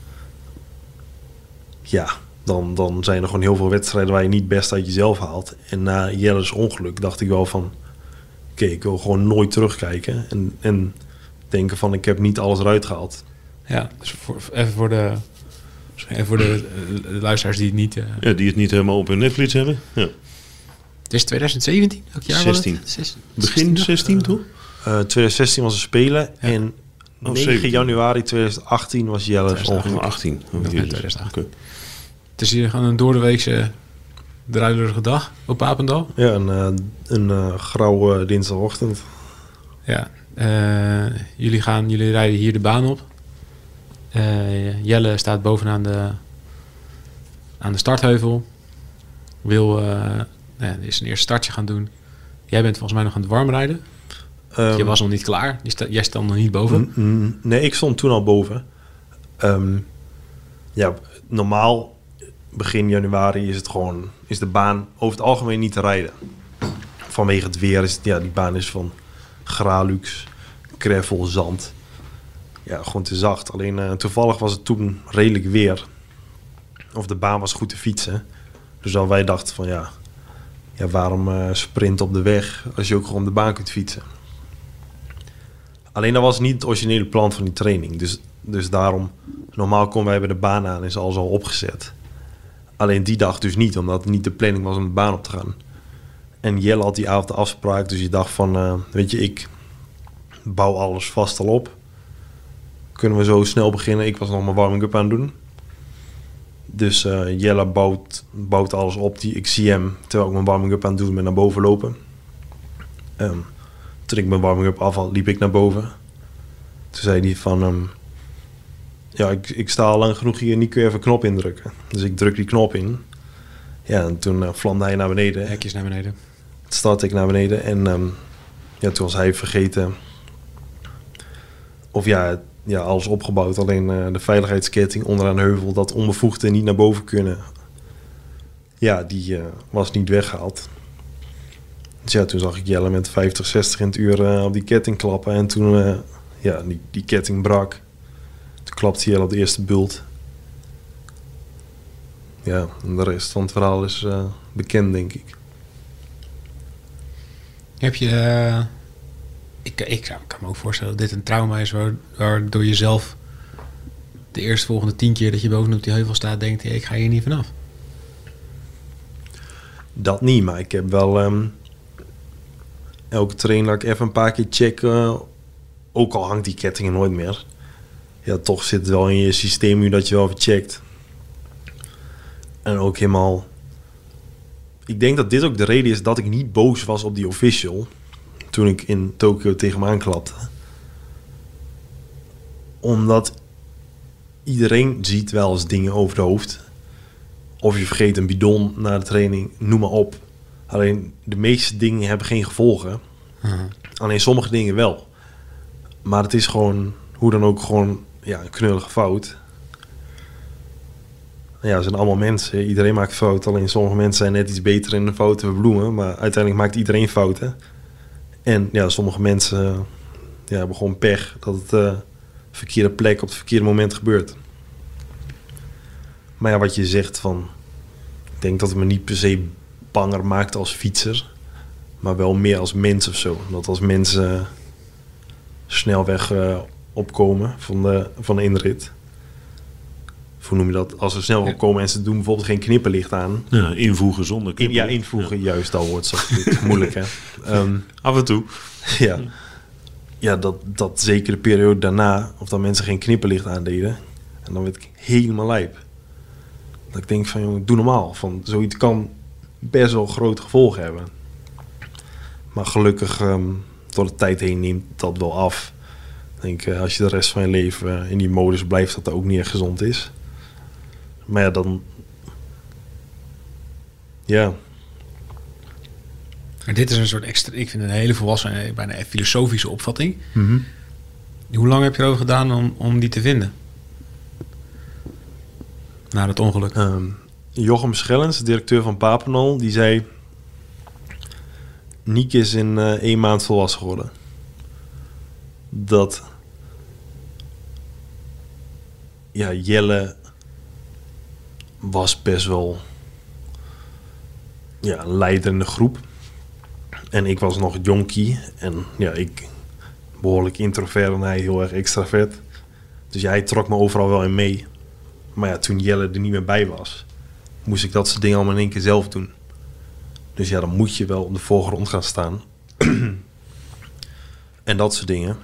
Ja... Dan, dan zijn er gewoon heel veel wedstrijden waar je niet best uit jezelf haalt. En na Jelle's ongeluk dacht ik wel van... Oké, okay, ik wil gewoon nooit terugkijken. En, en denken van, ik heb niet alles eruit gehaald. Ja, dus voor, even voor de, even voor de, de luisteraars die het niet... Uh... Ja, die het niet helemaal op hun netvlies hebben. Ja. Het is twintig zeventien? Welk jaar zestien. Was het? Begin zestien, toch? Uh, twintig zestien was er Spelen. Ja. En oh, negen januari twintig achttien was Jelle's ongeluk. twintig achttien. Oh, ja, twintig achttien. Okay. Het is hier gewoon een doordeweekse druilerige dag op Papendal. Ja, een, uh, een uh, grauwe dinsdagochtend. Ja, uh, jullie, gaan, jullie rijden hier de baan op. Uh, Jelle staat bovenaan de, aan de startheuvel. Wil uh, nou ja, is een eerste startje gaan doen. Jij bent volgens mij nog aan het warmrijden. Um, je was nog niet klaar. Je sta, jij stond nog niet boven. N- n- nee, ik stond toen al boven. Um, ja, normaal... Begin januari is het gewoon, is de baan over het algemeen niet te rijden. Vanwege het weer is het, ja, die baan is van gralux, gravel, zand. Ja, gewoon te zacht. Alleen uh, toevallig was het toen redelijk weer. Of de baan was goed te fietsen. Dus dan wij dachten van ja, ja waarom uh, sprint op de weg als je ook gewoon op de baan kunt fietsen. Alleen dat was niet het originele plan van die training. Dus, dus daarom, normaal komen wij bij de baan aan en is alles al opgezet. Alleen die dag dus niet, omdat het niet de planning was om de baan op te gaan. En Jelle had die avond de afspraak, dus je dacht van, uh, weet je, ik bouw alles vast al op. Kunnen we zo snel beginnen? Ik was nog mijn warming-up aan het doen. Dus uh, Jelle bouwt, bouwt alles op. Die, ik zie hem, terwijl ik mijn warming-up aan het doen ben, naar boven lopen. Um, toen ik mijn warming-up af had, liep ik naar boven. Toen zei hij van, um, ja, ik, ik sta al lang genoeg hier, niet kun je even een knop indrukken. Dus ik druk die knop in. Ja, en toen uh, vlamde hij naar beneden. Hekjes naar beneden. Het startte ik naar beneden en um, ja, toen was hij vergeten. Of ja, ja alles opgebouwd. Alleen uh, de veiligheidsketting onderaan de heuvel, dat onbevoegden niet naar boven kunnen. Ja, die uh, was niet weggehaald. Dus ja, toen zag ik Jelle met vijftig, zestig in het uur uh, op die ketting klappen. En toen, uh, ja, die, die ketting brak. Toen klapte Jelle op de eerste bult. Ja, en de rest van het verhaal is uh, bekend, denk ik. Heb je... Uh, ik, ik zou, kan me ook voorstellen dat dit een trauma is... Waar, waardoor je zelf de eerste volgende tien keer... dat je bovenop die heuvel staat, denkt... Hey, ik ga hier niet vanaf. Dat niet, maar ik heb wel... Um, elke trainer dat ik even een paar keer check... Uh, ook al hangt die kettingen nooit meer... Ja, toch zit het wel in je systeem nu dat je wel even checkt. En ook helemaal... Ik denk dat dit ook de reden is dat ik niet boos was op die official... toen ik in Tokio tegen me aanklapte. Omdat iedereen ziet wel eens dingen over de hoofd. Of je vergeet een bidon na de training, noem maar op. Alleen de meeste dingen hebben geen gevolgen. Uh-huh. Alleen sommige dingen wel. Maar het is gewoon, hoe dan ook, gewoon ja, een knullige fout. Ja, het zijn allemaal mensen. Iedereen maakt fouten. Alleen sommige mensen zijn net iets beter in de fouten verbloemen. Maar uiteindelijk maakt iedereen fouten. En ja, sommige mensen ja, hebben gewoon pech dat het uh, verkeerde plek op het verkeerde moment gebeurt. Maar ja, wat je zegt van... Ik denk dat het me niet per se banger maakt als fietser. Maar wel meer als mens of zo. Dat als mensen snelweg uh, opkomen van de, van de inrit... Hoe noem je dat? Als ze snel opkomen en ze doen bijvoorbeeld geen knipperlicht aan. Ja, invoegen zonder knipperlicht. In, ja, invoegen, ja. Juist, dat woord zo moeilijk, hè? Um, Af en toe. Ja, ja dat, dat zeker de periode daarna, of dat mensen geen knipperlicht aandeden. En dan werd ik helemaal lijp. Dat ik denk van, jongen, doe normaal. Van, zoiets kan best wel grote gevolgen hebben. Maar gelukkig, um, door de tijd heen neemt dat wel af. Ik denk, uh, als je de rest van je leven in die modus blijft, dat dat ook niet echt gezond is. Maar ja, dan... Ja. Maar dit is een soort extra... Ik vind het een hele volwassen, bijna filosofische opvatting. Mm-hmm. Hoe lang heb je erover gedaan om, om die te vinden? Na dat ongeluk. Um, Jochem Schellens, directeur van Papenal, die zei... Niek is in uh, één maand volwassen geworden. Dat... Ja, Jelle... was best wel ja, een leider in de groep. En ik was nog jonkie. En ja, ik behoorlijk introvert en hij heel erg extravert. Dus ja, hij trok me overal wel in mee. Maar ja, toen Jelle er niet meer bij was, moest ik dat soort dingen allemaal in één keer zelf doen. Dus ja, dan moet je wel op de voorgrond gaan staan. En dat soort dingen.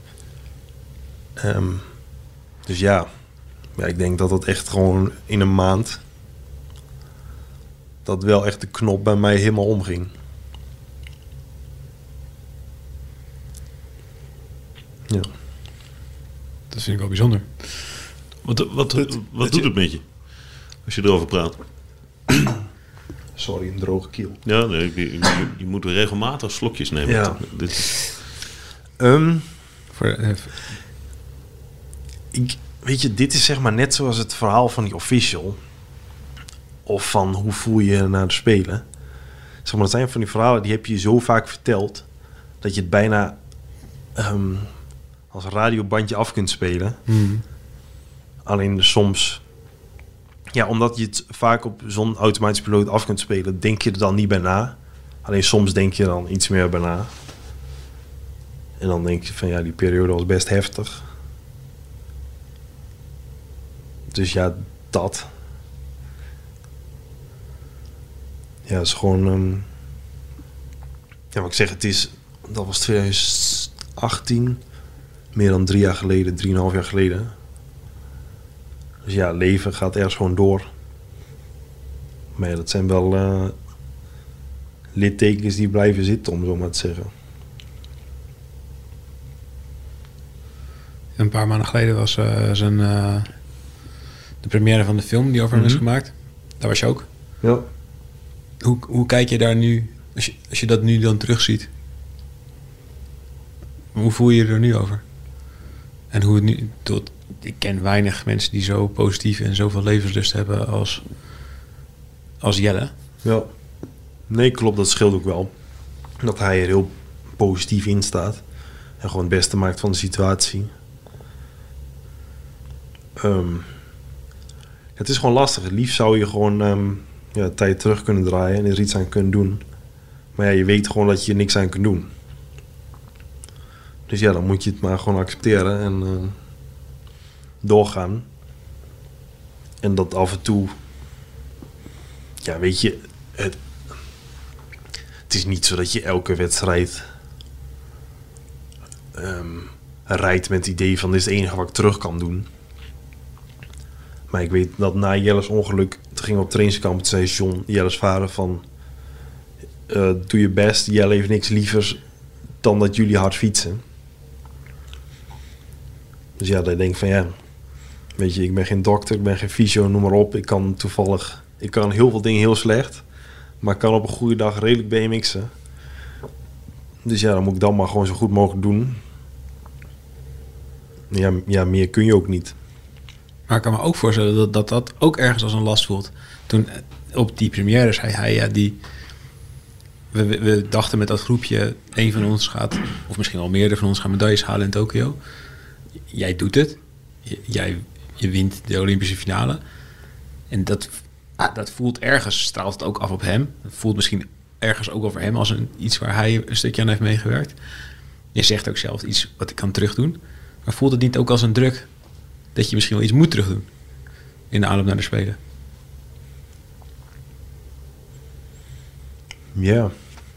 Um, dus ja... Ja, ik denk dat dat echt gewoon in een maand... dat wel echt de knop bij mij helemaal omging. Ja. Dat vind ik wel bijzonder. Wat, wat, wat, wat doet het met je? Als je erover praat. Sorry, een droge kiel. Ja, nee, je, je, je moet regelmatig slokjes nemen. Ja. Dit... Um, Voor, uh, ik... Weet je, dit is zeg maar net zoals het verhaal van die official. Of van hoe voel je je na de Spelen. Zeg maar, dat zijn van die verhalen die heb je zo vaak verteld... dat je het bijna um, als radiobandje af kunt spelen. Mm. Alleen soms... Ja, omdat je het vaak op zo'n automatisch piloot af kunt spelen... denk je er dan niet bij na. Alleen soms denk je er dan iets meer bij na. En dan denk je van ja, die periode was best heftig... Dus ja, dat. Ja, is gewoon... Um, Ja, maar ik zeg, het is... Dat was twintig achttien. Meer dan drie jaar geleden. Drieënhalf jaar geleden. Dus ja, leven gaat ergens gewoon door. Maar ja, dat zijn wel... Uh, littekens die blijven zitten, om zo maar te zeggen. Een paar maanden geleden was uh, zijn, uh, de première van de film die over hem Mm-hmm. is gemaakt. Daar was je ook. Ja. Hoe, hoe kijk je daar nu, als je, als je dat nu dan terugziet? Hoe voel je je er nu over? En hoe het nu... Tot, ik ken weinig mensen die zo positief en zoveel levenslust hebben als, als Jelle. Ja. Nee, klopt, dat scheelt ook wel. Dat hij er heel positief in staat. En gewoon het beste maakt van de situatie. Um, het is gewoon lastig. Het liefst zou je gewoon um, ja, tijd terug kunnen draaien en er iets aan kunnen doen. Maar ja, je weet gewoon dat je er niks aan kunt doen. Dus ja, dan moet je het maar gewoon accepteren en uh, doorgaan. En dat af en toe... Ja, weet je... Het, het is niet zo dat je elke wedstrijd... Um, rijdt met het idee van... dit is het enige wat ik terug kan doen. Maar ik weet dat na Jelle's ongeluk... toen gingen we op trainingskamp, toen zei John, Jelle's vader, van... Uh, doe je best, Jelle heeft niks lievers... dan dat jullie hard fietsen. Dus ja, dan denk ik van ja... weet je, ik ben geen dokter, ik ben geen fysio, noem maar op. Ik kan toevallig... ik kan heel veel dingen heel slecht... maar ik kan op een goede dag redelijk B M X'en. Dus ja, dan moet ik dan maar gewoon zo goed mogelijk doen. Ja, ja, meer kun je ook niet. Maar ik kan me ook voorstellen dat dat, dat ook ergens als een last voelt. Toen op die première zei hij, ja, die... We, we, we dachten met dat groepje, één van ons gaat... of misschien wel meerdere van ons gaan medailles halen in Tokio. Jij doet het. J- jij je wint de Olympische finale. En dat, ah, dat voelt ergens, straalt het ook af op hem. Het voelt misschien ergens ook over hem als een, iets waar hij een stukje aan heeft meegewerkt. Je zegt ook zelf iets wat ik kan terugdoen. Maar voelt het niet ook als een druk dat je misschien wel iets moet terugdoen in de aanloop naar de Spelen? Ja.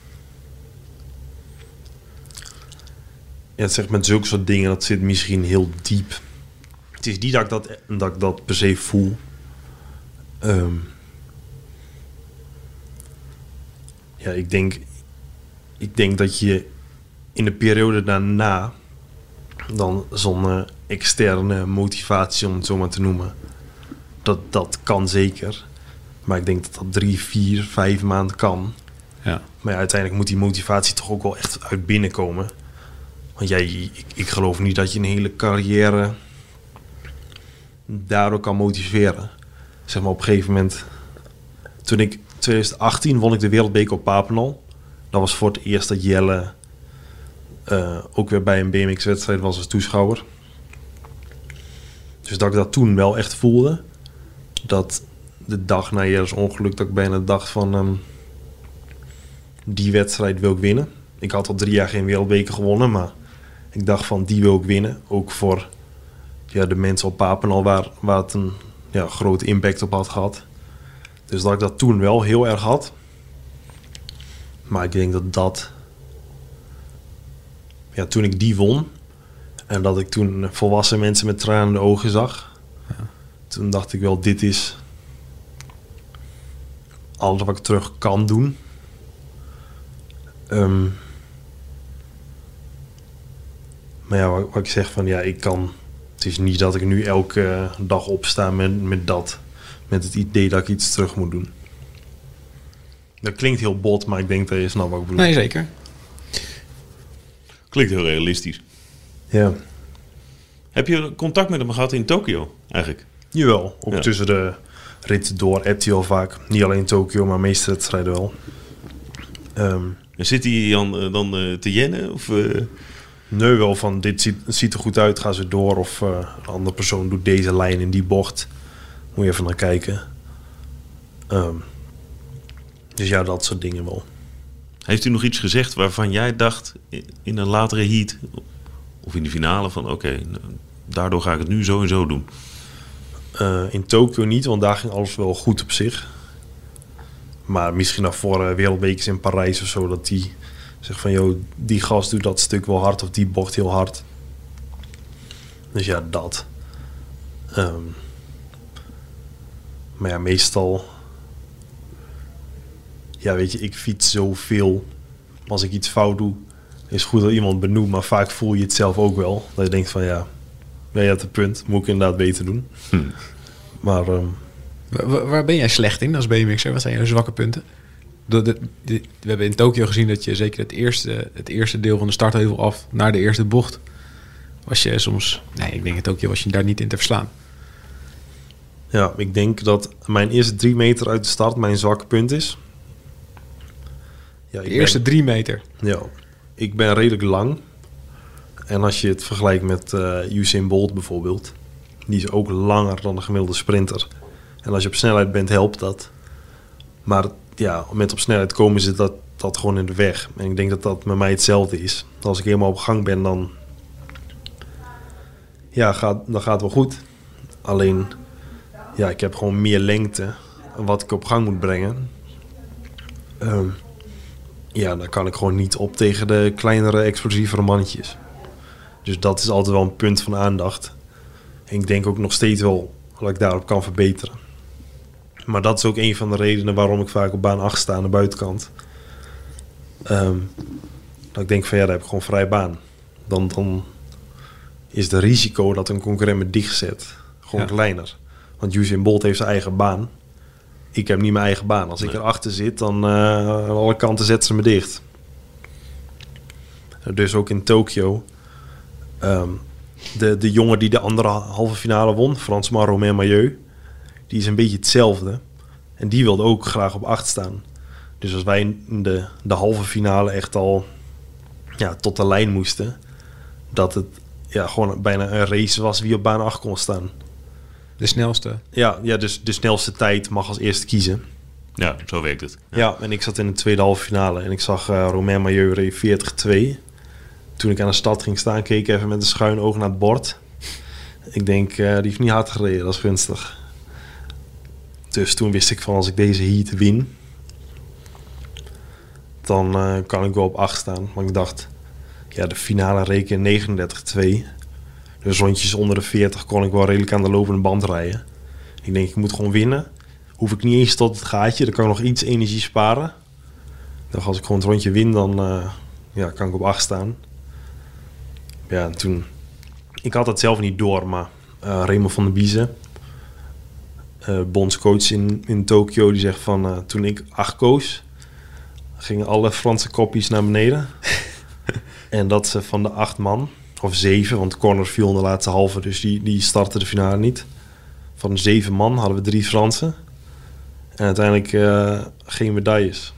Ja, het zegt met zulke soort dingen, dat zit misschien heel diep. Het is niet dat ik dat, dat, ik dat per se voel. Um, ja, ik denk, ik denk dat je in de periode daarna dan zo'n uh, externe motivatie, om het zo maar te noemen, dat, dat kan zeker. Maar ik denk dat dat drie, vier, vijf maanden kan. Ja. Maar ja, uiteindelijk moet die motivatie toch ook wel echt uit binnen komen. Want jij, ik, ik geloof niet dat je een hele carrière daardoor kan motiveren. Zeg maar op een gegeven moment... Toen ik twintig achttien won ik de wereldbeker op Papenal. Dat was voor het eerst dat Jelle uh, ook weer bij een B M X-wedstrijd was als toeschouwer. Dus dat ik dat toen wel echt voelde. Dat de dag na Jelle's ongeluk, dat ik bijna dacht van... Um, die wedstrijd wil ik winnen. Ik had al drie jaar geen wereldbeker gewonnen, maar ik dacht van die wil ik winnen. Ook voor ja, de mensen op Papenal waar, waar het een ja, grote impact op had gehad. Dus dat ik dat toen wel heel erg had. Maar ik denk dat dat... Ja, toen ik die won en dat ik toen volwassen mensen met tranen in de ogen zag. Ja. Toen dacht ik wel, dit is alles wat ik terug kan doen. Um, maar ja, wat, wat ik zeg van ja, ik kan... Het is niet dat ik nu elke dag opsta met, met dat. Met het idee dat ik iets terug moet doen. Dat klinkt heel bot, maar ik denk dat je snapt wat ik bedoel. Nee, zeker. Klinkt heel realistisch. Ja. Heb je contact met hem gehad in Tokio eigenlijk? Jawel, ook ja. tussen de ritten door appt hij al vaak. Niet alleen in Tokio, maar meeste wedstrijden wel. Um, en zit hij dan, dan uh, te jennen? Of, uh... Nee, wel van dit ziet, ziet er goed uit, gaan ze door. Of uh, een andere persoon doet deze lijn in die bocht. Moet je even naar kijken. Um, dus ja, dat soort dingen wel. Heeft u nog iets gezegd waarvan jij dacht in een latere heat... of in de finale van oké, okay, daardoor ga ik het nu zo en zo doen? Uh, in Tokio niet, want daar ging alles wel goed op zich. Maar misschien nog voor uh, wereldbekers in Parijs of zo... dat die Zeg van, joh, die gast doet dat stuk wel hard of die bocht heel hard. Dus ja, dat. Um, maar ja, meestal... Ja, weet je, ik fiets zoveel. Als ik iets fout doe, is het goed dat iemand benoemt. Maar vaak voel je het zelf ook wel. Dat je denkt van, ja, ben je hebt het punt. Moet ik inderdaad beter doen. Hm. Maar... Um, waar, waar ben jij slecht in als B M X'er? Wat zijn jouw zwakke punten? De, de, de, we hebben in Tokio gezien dat je zeker het eerste, het eerste deel van de startheuvel af naar de eerste bocht was je soms... Nee, ik denk in Tokio was je daar niet in te verslaan. Ja, ik denk dat mijn eerste drie meter uit de start mijn zwakke punt is. Ja, de eerste ben, drie meter? Ja, ik ben redelijk lang. En als je het vergelijkt met uh, Usain Bolt bijvoorbeeld, die is ook langer dan een gemiddelde sprinter. En als je op snelheid bent, helpt dat. Maar ja, met op snelheid komen ze dat, dat gewoon in de weg. En ik denk dat dat met mij hetzelfde is. Als ik helemaal op gang ben, dan, ja, gaat, dan gaat het wel goed. Alleen, ja, ik heb gewoon meer lengte wat ik op gang moet brengen. Um, ja, dan kan ik gewoon niet op tegen de kleinere, explosievere mannetjes. Dus dat is altijd wel een punt van aandacht. En ik denk ook nog steeds wel dat ik daarop kan verbeteren. Maar dat is ook een van de redenen waarom ik vaak op baan acht sta aan de buitenkant. Um, dat ik denk van ja, daar heb ik gewoon vrij baan. Dan, dan is het risico dat een concurrent me dichtzet gewoon ja. kleiner. Want Usain Bolt heeft zijn eigen baan. Ik heb niet mijn eigen baan. Als ik nee. erachter zit, dan uh, aan alle kanten zetten ze me dicht. Dus ook in Tokio. Um, de, de jongen die de andere halve finale won, Fransman Romain Mailleu, die is een beetje hetzelfde. En die wilde ook graag op acht staan. Dus als wij in de, de halve finale echt al ja, tot de lijn moesten, dat het ja, gewoon bijna een race was wie op baan acht kon staan. De snelste? Ja, ja, dus de snelste tijd mag als eerste kiezen. Ja, zo werkt het. Ja, ja en ik zat in de tweede halve finale en ik zag uh, Romain Mailleu reed veertig twee. Toen ik aan de stad ging staan, keek ik even met een schuin oog naar het bord. Ik denk, uh, die heeft niet hard gereden, dat is gunstig. Dus toen wist ik van, als ik deze heat win, dan uh, kan ik wel op acht staan. Maar ik dacht, ja, de finale reken negenendertig twee. Dus rondjes onder de veertig kon ik wel redelijk aan de lopende band rijden. Ik denk, ik moet gewoon winnen. Hoef ik niet eens tot het gaatje, dan kan ik nog iets energie sparen. Ik dacht, als ik gewoon het rondje win, dan uh, ja, kan ik op acht staan. Ja, en toen... Ik had het zelf niet door, maar uh, Raymond van der Biezen, uh, bondscoach in, in Tokio, die zegt van... Uh, toen ik acht koos, gingen alle Franse koppies naar beneden. En dat ze van de acht man, of zeven, want Corner viel in de laatste halve, dus die, die startte de finale niet. Van de zeven man hadden we drie Fransen. En uiteindelijk uh, geen medailles.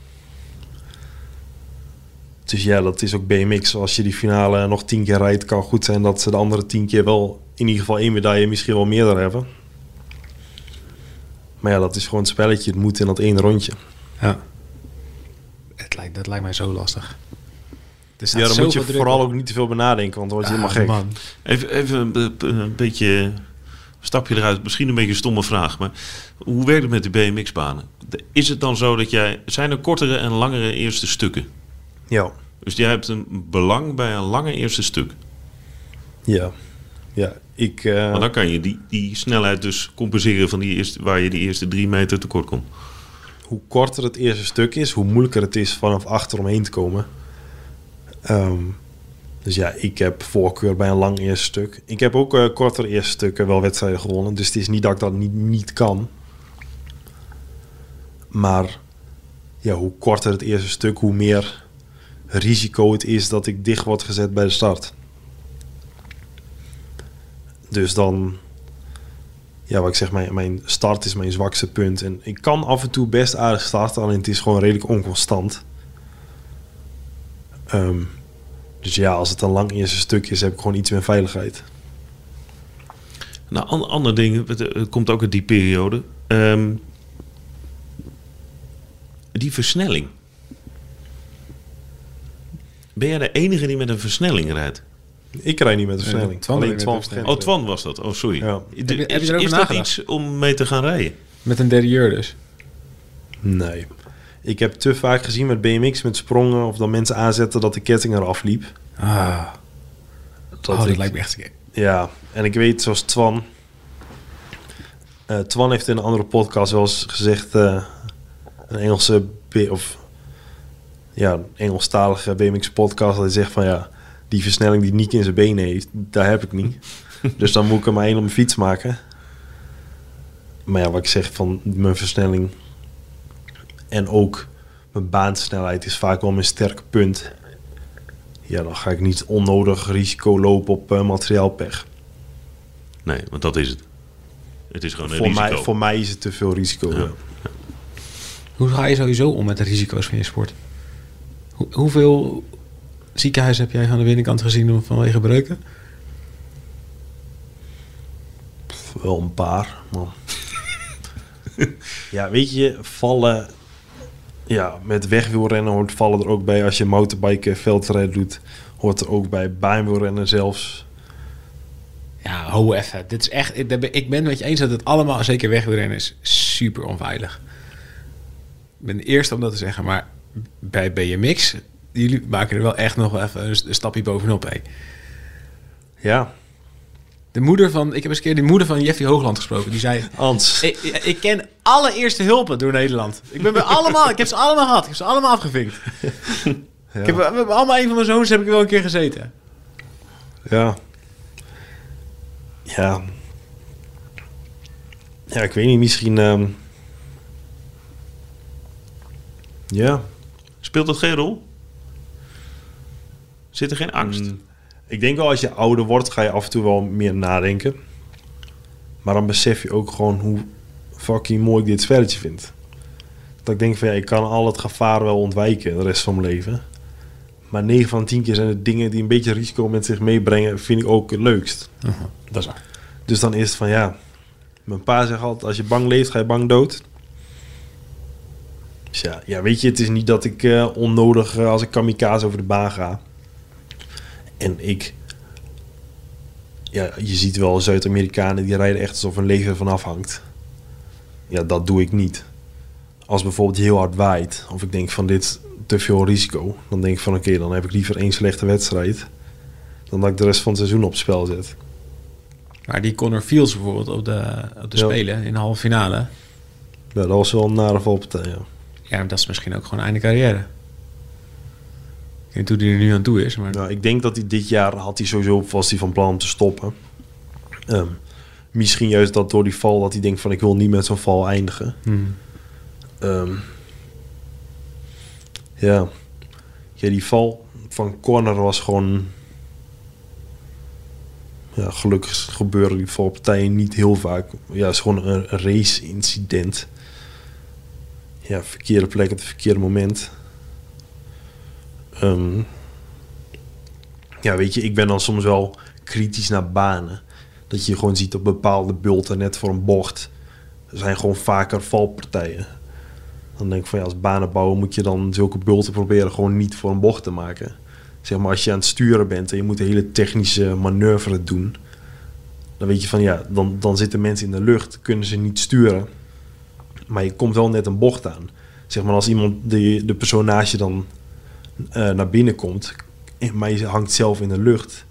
Dus ja, dat is ook B M X. Als je die finale nog tien keer rijdt, kan goed zijn dat ze de andere tien keer wel in ieder geval één medaille, misschien wel meerdere hebben. Maar ja, dat is gewoon het spelletje. Het moet in dat één rondje. Ja. Het lijkt, dat lijkt mij zo lastig. Ja, dan moet je vooral ook niet te veel bij nadenken, want dan word je ah, helemaal gek. Man. Even, even een, een beetje een stapje eruit. Misschien een beetje een stomme vraag, maar hoe werkt het met de B M X-banen? Is het dan zo dat jij... Zijn er kortere en langere eerste stukken? Ja. Dus jij hebt een belang bij een lange eerste stuk? Ja. Ja, ik... Uh... Maar dan kan je die, die snelheid dus compenseren van die eerste, waar je die eerste drie meter tekort komt. Hoe korter het eerste stuk is, hoe moeilijker het is vanaf achter omheen te komen. Um, dus ja, ik heb voorkeur bij een lang eerste stuk. Ik heb ook uh, kortere eerste stukken wel wedstrijden gewonnen. Dus het is niet dat ik dat niet, niet kan. Maar ja, hoe korter het eerste stuk, hoe meer risico het is dat ik dicht word gezet bij de start. Dus dan... Ja, wat ik zeg, mijn, mijn start is mijn zwakste punt. En ik kan af en toe best aardig starten, alleen het is gewoon redelijk onconstant. Um, dus ja, als het een lang eerste stuk is, heb ik gewoon iets meer veiligheid. Nou, an- ander ding, het komt ook uit die periode. Um, die versnelling. Ben jij de enige die met een versnelling rijdt? Ik rijd niet met een versnelling. Nee, Twan Alleen Twan. Oh, Twan was dat. Oh, sorry. Ja. De, heb je, is heb je is dat iets om mee te gaan rijden? Met een derde uur dus? Nee. Ik heb te vaak gezien met B M X, met sprongen... of dan mensen aanzetten dat de ketting eraf liep. Ah, Dat, oh, dat ik, lijkt me echt... Ja, en ik weet, zoals Twan... Uh, Twan heeft in een andere podcast wel eens gezegd... Uh, een Engelse... B- of ja, een Engelstalige B M X-podcast... dat hij zegt van ja... die versnelling die Nick in zijn benen heeft... daar heb ik niet. Dus dan moet ik er maar één op mijn fiets maken. Maar ja, wat ik zeg van mijn versnelling... en ook mijn baansnelheid... is vaak wel mijn sterke punt. Ja, dan ga ik niet onnodig risico lopen op uh, materiaalpech. Nee, want dat is het. Het is gewoon een voor risico. Mij, voor mij is het te veel risico. Ja. Ja. Hoe ga je sowieso om met de risico's van je sport? Hoe, hoeveel ziekenhuizen heb jij aan de binnenkant gezien vanwege breuken? Pff, wel een paar, man. Ja, weet je, vallen... Ja, met wegwielrennen hoort vallen er ook bij. Als je motorbike veldrijden doet, hoort er ook bij. Baanwielrennen zelfs. Ja, ho even. Dit is echt... Ik ben met je eens dat het allemaal, zeker wegwielrennen, is super onveilig. Ik ben de eerste om dat te zeggen, maar bij B M X, jullie maken er wel echt nog wel even een, een stapje bovenop. Hé. Ja. De moeder van... Ik heb eens een keer de moeder van Jeffy Hoogland gesproken. Die zei... Ans. Ik, ik ken alle eerste hulpen door Nederland. Ik ben bij allemaal... Ik heb ze allemaal gehad. Ik heb ze allemaal afgevinkt. Ja. Ik heb, we hebben allemaal een van mijn zoons heb ik wel een keer gezeten. Ja. Ja. Ja, ik weet niet. Misschien... Um... Ja. Speelt dat geen rol? Zit er geen angst? Mm, ik denk wel als je ouder wordt, ga je af en toe wel meer nadenken. Maar dan besef je ook gewoon hoe fucking mooi ik dit spelletje vind. Dat ik denk van ja, ik kan al het gevaar wel ontwijken de rest van mijn leven. Maar negen van tien keer zijn het dingen die een beetje risico met zich meebrengen, vind ik ook het leukst. Uh-huh, dat is waar. Dus dan is het van ja, mijn pa zegt altijd, als je bang leeft, ga je bang dood. Dus ja, ja weet je, het is niet dat ik uh, onnodig uh, als ik kamikaze over de baan ga. En ik... Ja, je ziet wel Zuid-Amerikanen die rijden echt alsof hun leven ervan afhangt. Ja, dat doe ik niet. Als bijvoorbeeld heel hard waait, of ik denk van dit te veel risico, dan denk ik van oké, okay, dan heb ik liever één slechte wedstrijd dan dat ik de rest van het seizoen op het spel zet. Maar die Connor Fields bijvoorbeeld op de, op de Ja. Spelen in de halve finale. Ja, dat was wel een nare valpartij, ja. Ja, dat is misschien ook gewoon einde carrière. Ik weet niet hoe die er nu aan toe is, maar... Nou, ik denk dat hij dit jaar had hij sowieso was hij van plan om te stoppen. Um, misschien juist dat door die val dat hij denkt van ik wil niet met zo'n val eindigen. Hmm. Um, ja. ja, die val van Connor was gewoon... Ja, gelukkig gebeuren die valpartijen niet heel vaak. Ja, het is gewoon een race-incident. Ja, verkeerde plek op het verkeerde moment. Um, ja, weet je, ik ben dan soms wel kritisch naar banen. Dat je gewoon ziet op bepaalde bulten, net voor een bocht, er zijn gewoon vaker valpartijen. Dan denk ik van ja, als banenbouwer moet je dan zulke bulten proberen gewoon niet voor een bocht te maken. Zeg maar, als je aan het sturen bent en je moet een hele technische manoeuvre doen, dan weet je van ja, dan, dan zitten mensen in de lucht, kunnen ze niet sturen. Maar je komt wel net een bocht aan. Zeg maar, als iemand de, de personage dan uh, naar binnen komt, maar je hangt zelf in de lucht.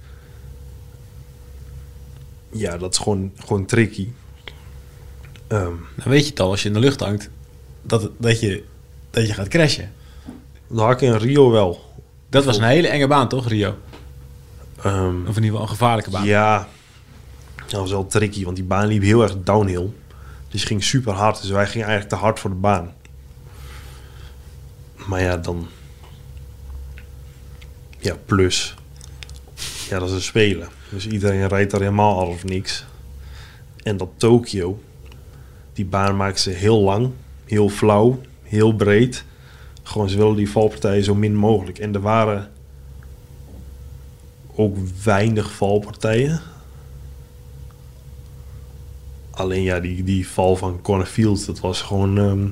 Ja, dat is gewoon, gewoon tricky. Um, Dan weet je het al als je in de lucht hangt, dat, dat, je, dat je gaat crashen. dat had ik in Rio wel. Dat was een hele enge baan, toch, Rio? Um, Of in ieder geval een gevaarlijke baan. Ja, dat was wel tricky, want die baan liep heel erg downhill. Dus je ging super hard, dus wij gingen eigenlijk te hard voor de baan. Maar ja, dan... Ja, plus. Ja, dat is een spelen. Dus iedereen rijdt daar helemaal al of niks. En dat Tokio, die baan maken ze heel lang, heel flauw, heel breed. Gewoon, ze willen die valpartijen zo min mogelijk. En er waren ook weinig valpartijen. Alleen ja, die, die val van Connor Fields, dat was gewoon... Um,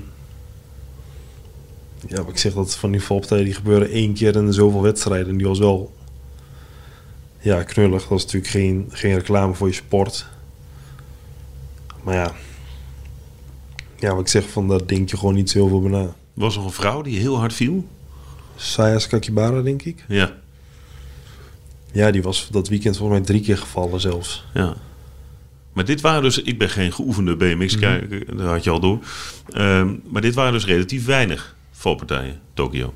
ja, wat ik zeg, dat van die valpartijen die gebeuren één keer in de zoveel wedstrijden. En die was wel... Ja, knullig. Dat was natuurlijk geen, geen reclame voor je sport. Maar ja... Ja, wat ik zeg, van daar denk je gewoon niet zo heel veel bij na. was nog een vrouw die heel hard viel. Saya Sakakibara, denk ik. Ja. Ja, die was dat weekend volgens mij drie keer gevallen zelfs. Ja. Maar dit waren dus... Ik ben geen geoefende B M X-kijker, mm-hmm. Dat had je al door. Um, maar dit waren dus relatief weinig valpartijen, Tokio.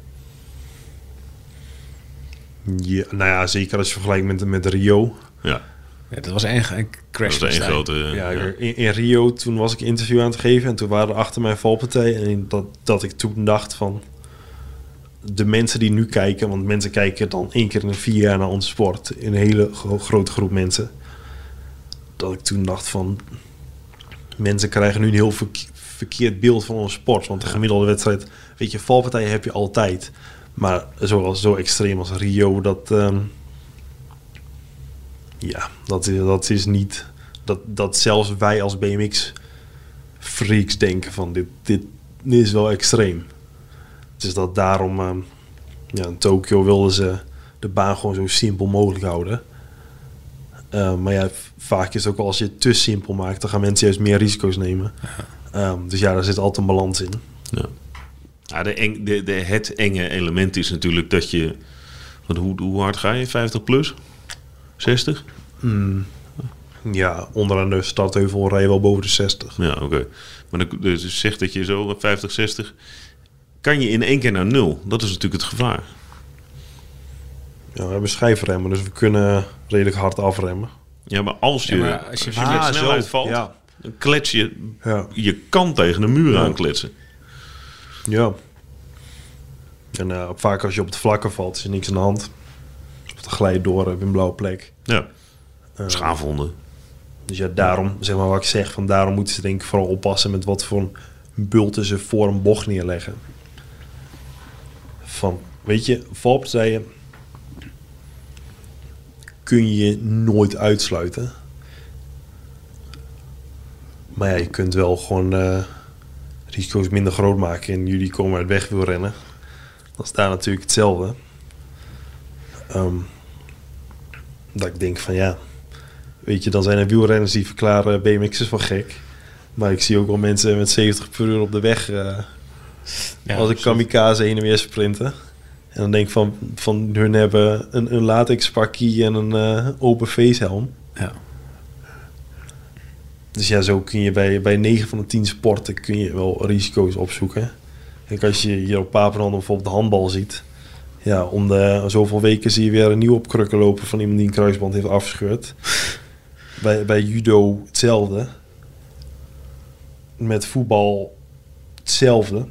Ja, nou ja, zeker als je vergelijkt met, met Rio. Ja. Ja, dat was een, een crash. Dat was een grote... Uh, ja, ja. In, in Rio, toen was ik een interview aan het geven... en toen waren er achter mijn valpartij... en dat, dat ik toen dacht van... de mensen die nu kijken... want mensen kijken dan één keer in de vier jaar naar onze sport... in een hele gro- grote groep mensen... dat ik toen dacht van... mensen krijgen nu een heel verk- verkeerd beeld van onze sport... want de gemiddelde wedstrijd... weet je, valpartijen heb je altijd... maar zoals zo extreem als Rio... dat... Um, Ja, dat is, dat is niet... Dat, dat zelfs wij als B M X-freaks denken van... Dit, dit is wel extreem. Dus dat daarom... Uh, ja, in Tokio wilden ze de baan gewoon zo simpel mogelijk houden. Uh, maar ja, vaak is het ook wel als je het te simpel maakt... dan gaan mensen juist meer risico's nemen. Ja. Um, dus ja, daar zit altijd een balans in. Ja. Ja, de eng, de, de, het enge element is natuurlijk dat je... Want hoe, hoe hard ga je? vijftig plus? zestig? Mm, ja, onderaan de startheuvel rij je wel boven de zestig. Ja, oké. Okay. Maar dan dus zegt dat je zo vijftig, zestig... kan je in één keer naar nul. Dat is natuurlijk het gevaar. Ja, we hebben schijfremmen, dus we kunnen redelijk hard afremmen. Ja, maar als je, ja, maar als je, als je ah, met snelheid zo, valt... Ja. dan klets je... Ja. Je kan tegen een muur ja. aankletsen. Ja. En uh, vaak als je op het vlakke valt, is er niks aan de hand. Of dan glij je door, heb je een blauwe plek. Ja. Uh, Schaafwonden. Dus ja, daarom, zeg maar wat ik zeg, van daarom moeten ze denk ik vooral oppassen met wat voor een bulten ze voor een bocht neerleggen. Van, weet je, valpartijen kun je nooit uitsluiten. Maar ja, je kunt wel gewoon uh, risico's minder groot maken en jullie komen uit weg wil rennen. Dat is daar natuurlijk hetzelfde. Um, dat ik denk van ja, weet je, dan zijn er wielrenners die verklaren B M X'ers van gek. Maar ik zie ook wel mensen met zeventig per uur op de weg uh, ja, als ik kamikaze heen en weer sprinten. En dan denk ik van, van hun hebben een, een latex pakkie en een uh, open facehelm. Ja. Dus ja, zo kun je bij, bij negen van de tien sporten kun je wel risico's opzoeken. Kijk, als je hier op Papendal bijvoorbeeld de handbal ziet. Ja, om de zoveel weken zie je weer een nieuw op krukken lopen van iemand die een kruisband heeft afgescheurd. bij, bij judo hetzelfde. Met voetbal hetzelfde.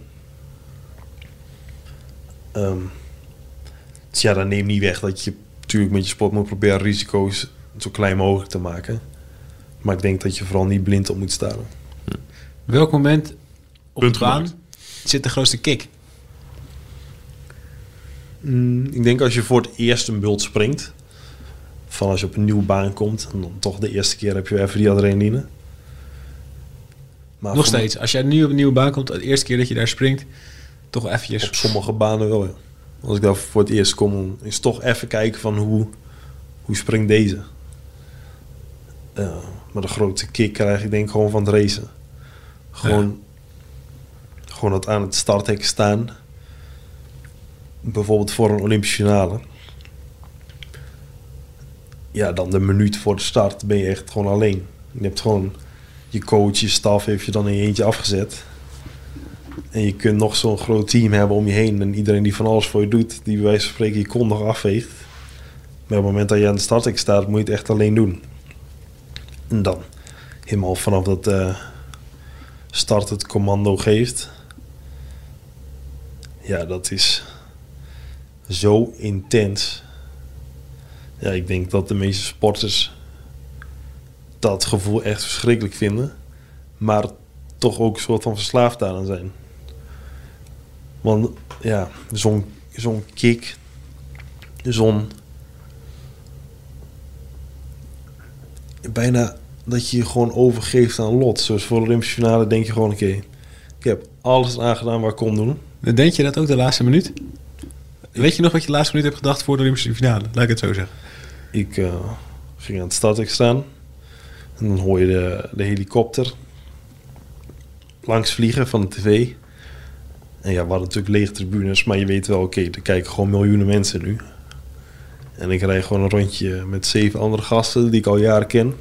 Um, dus ja, dat neemt niet weg dat je natuurlijk met je sport moet proberen risico's zo klein mogelijk te maken. Maar ik denk dat je vooral niet blind op moet staan. Hm. Welk moment op Punt de baan gemaakt. zit de grootste kick? Mm, ik denk als je voor het eerst een bult springt. Van als je op een nieuwe baan komt. En dan toch de eerste keer heb je even die adrenaline. Maar Nog steeds, als jij nu op een nieuwe baan komt, de eerste keer dat je daar springt, toch eventjes. Op sommige banen wel, ja. Als ik daar voor het eerst kom, is toch even kijken van hoe, hoe springt deze. Uh, maar de grootste kick krijg ik denk ik gewoon van het racen. Gewoon, ja. gewoon dat aan het starthek staan. Bijvoorbeeld voor een Olympische finale. Ja, dan de minuut voor de start ben je echt gewoon alleen. Je hebt gewoon je coach, je staf heeft je dan in je eentje afgezet. En je kunt nog zo'n groot team hebben om je heen. En iedereen die van alles voor je doet, die bij wijze van spreken je kont nog afveegt. Maar op het moment dat je aan de starthek staat, moet je het echt alleen doen. En dan helemaal vanaf dat uh, start het commando geeft. Ja, dat is zo intens. Ja, ik denk dat de meeste sporters dat gevoel echt verschrikkelijk vinden. Maar toch ook een soort van verslaafd aan zijn. Want ja, zo'n, zo'n kick, zo'n... bijna dat je je gewoon overgeeft aan lot. Zoals voor de Olympische finale denk je gewoon, oké, okay, ik heb alles aangedaan waar ik kon doen. Denk je dat ook de laatste minuut? Weet je nog wat je de laatste minuut hebt gedacht voor de Olympische finale? Laat ik het zo zeggen. Ik uh, ging aan het starthek staan. En dan hoor je de, de helikopter langs vliegen van de tv. En ja, we hadden natuurlijk lege tribunes, maar je weet wel, oké, okay, er kijken gewoon miljoenen mensen nu. En ik rijd gewoon een rondje met zeven andere gasten die ik al jaren ken.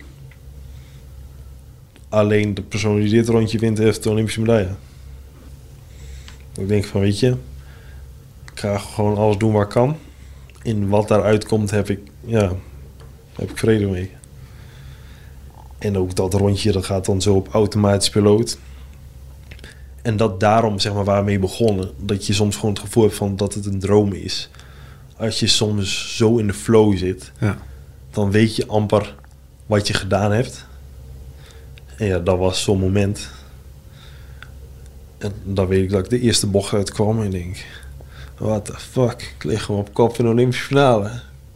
Alleen de persoon die dit rondje wint, heeft de Olympische medaille. Ik denk van, weet je, ik ga gewoon alles doen wat ik kan. En wat daaruit komt, heb ik, ja, heb ik vrede mee. En ook dat rondje, dat gaat dan zo op automatisch piloot. En dat daarom, zeg maar, waar we mee begonnen, dat je soms gewoon het gevoel hebt van dat het een droom is. Als je soms zo in de flow zit, ja. dan weet je amper wat je gedaan hebt. En ja, dat was zo'n moment. En dan weet ik dat ik de eerste bocht uitkwam en ik denk, what the fuck, ik lig gewoon op kop in de Olympische finale.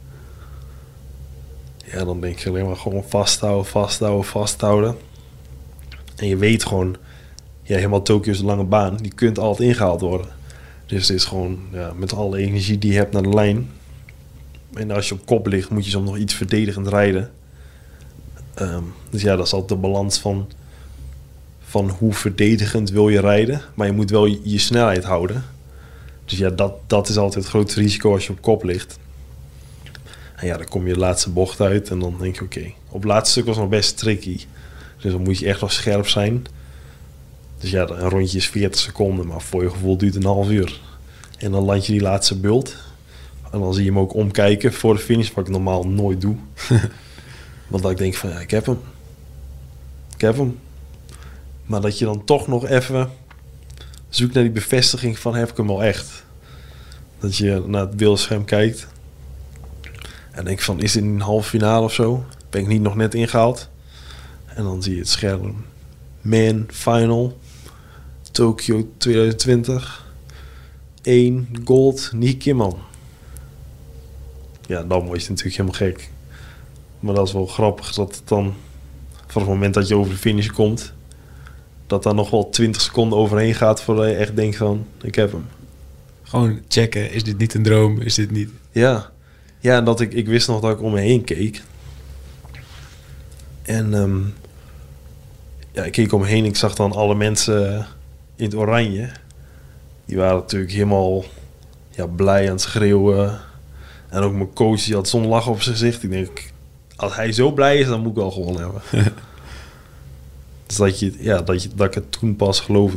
Ja, dan denk je alleen maar gewoon vasthouden, vasthouden, vasthouden. En je weet gewoon, ja, helemaal Tokio is een lange baan, die kunt altijd ingehaald worden. Dus het is gewoon, ja, met alle energie die je hebt naar de lijn. En als je op kop ligt, moet je soms nog iets verdedigend rijden. Um, dus ja, dat is altijd de balans van, van hoe verdedigend wil je rijden. Maar je moet wel je, je snelheid houden. Dus ja, dat, dat is altijd het grote risico als je op kop ligt. En ja, dan kom je de laatste bocht uit en dan denk je, oké. Okay, op het laatste stuk was het nog best tricky. Dus dan moet je echt wel scherp zijn. Dus ja, een rondje is veertig seconden, maar voor je gevoel duurt het een half uur. En dan land je die laatste bult. En dan zie je hem ook omkijken voor de finish, wat ik normaal nooit doe. Want dan ik denk van, ja, ik heb hem. Ik heb hem. Maar dat je dan toch nog even zoekt naar die bevestiging van, heb ik hem wel echt? Dat je naar het beeldscherm kijkt. En denk van, is dit een halve finale of zo? Ben ik niet nog net ingehaald? En dan zie je het scherm. Man Final. Tokio twintig twintig. één gold. Niek Kimman. Ja, dan word je natuurlijk helemaal gek. Maar dat is wel grappig dat het dan, van het moment dat je over de finish komt, dat daar nog wel twintig seconden overheen gaat voordat je echt denkt van, ik heb hem. Gewoon checken, is dit niet een droom, is dit niet... Ja, ja, en dat ik, ik wist nog dat ik om me heen keek. En um, ja, ik keek om me heen, ik zag dan alle mensen in het oranje. Die waren natuurlijk helemaal, ja, blij aan het schreeuwen. En ook mijn coach, die had zo'n lach op zijn gezicht. Ik denk, als hij zo blij is, dan moet ik wel gewonnen hebben. Dus dat, je, ja, dat, je, dat ik het toen pas geloofde.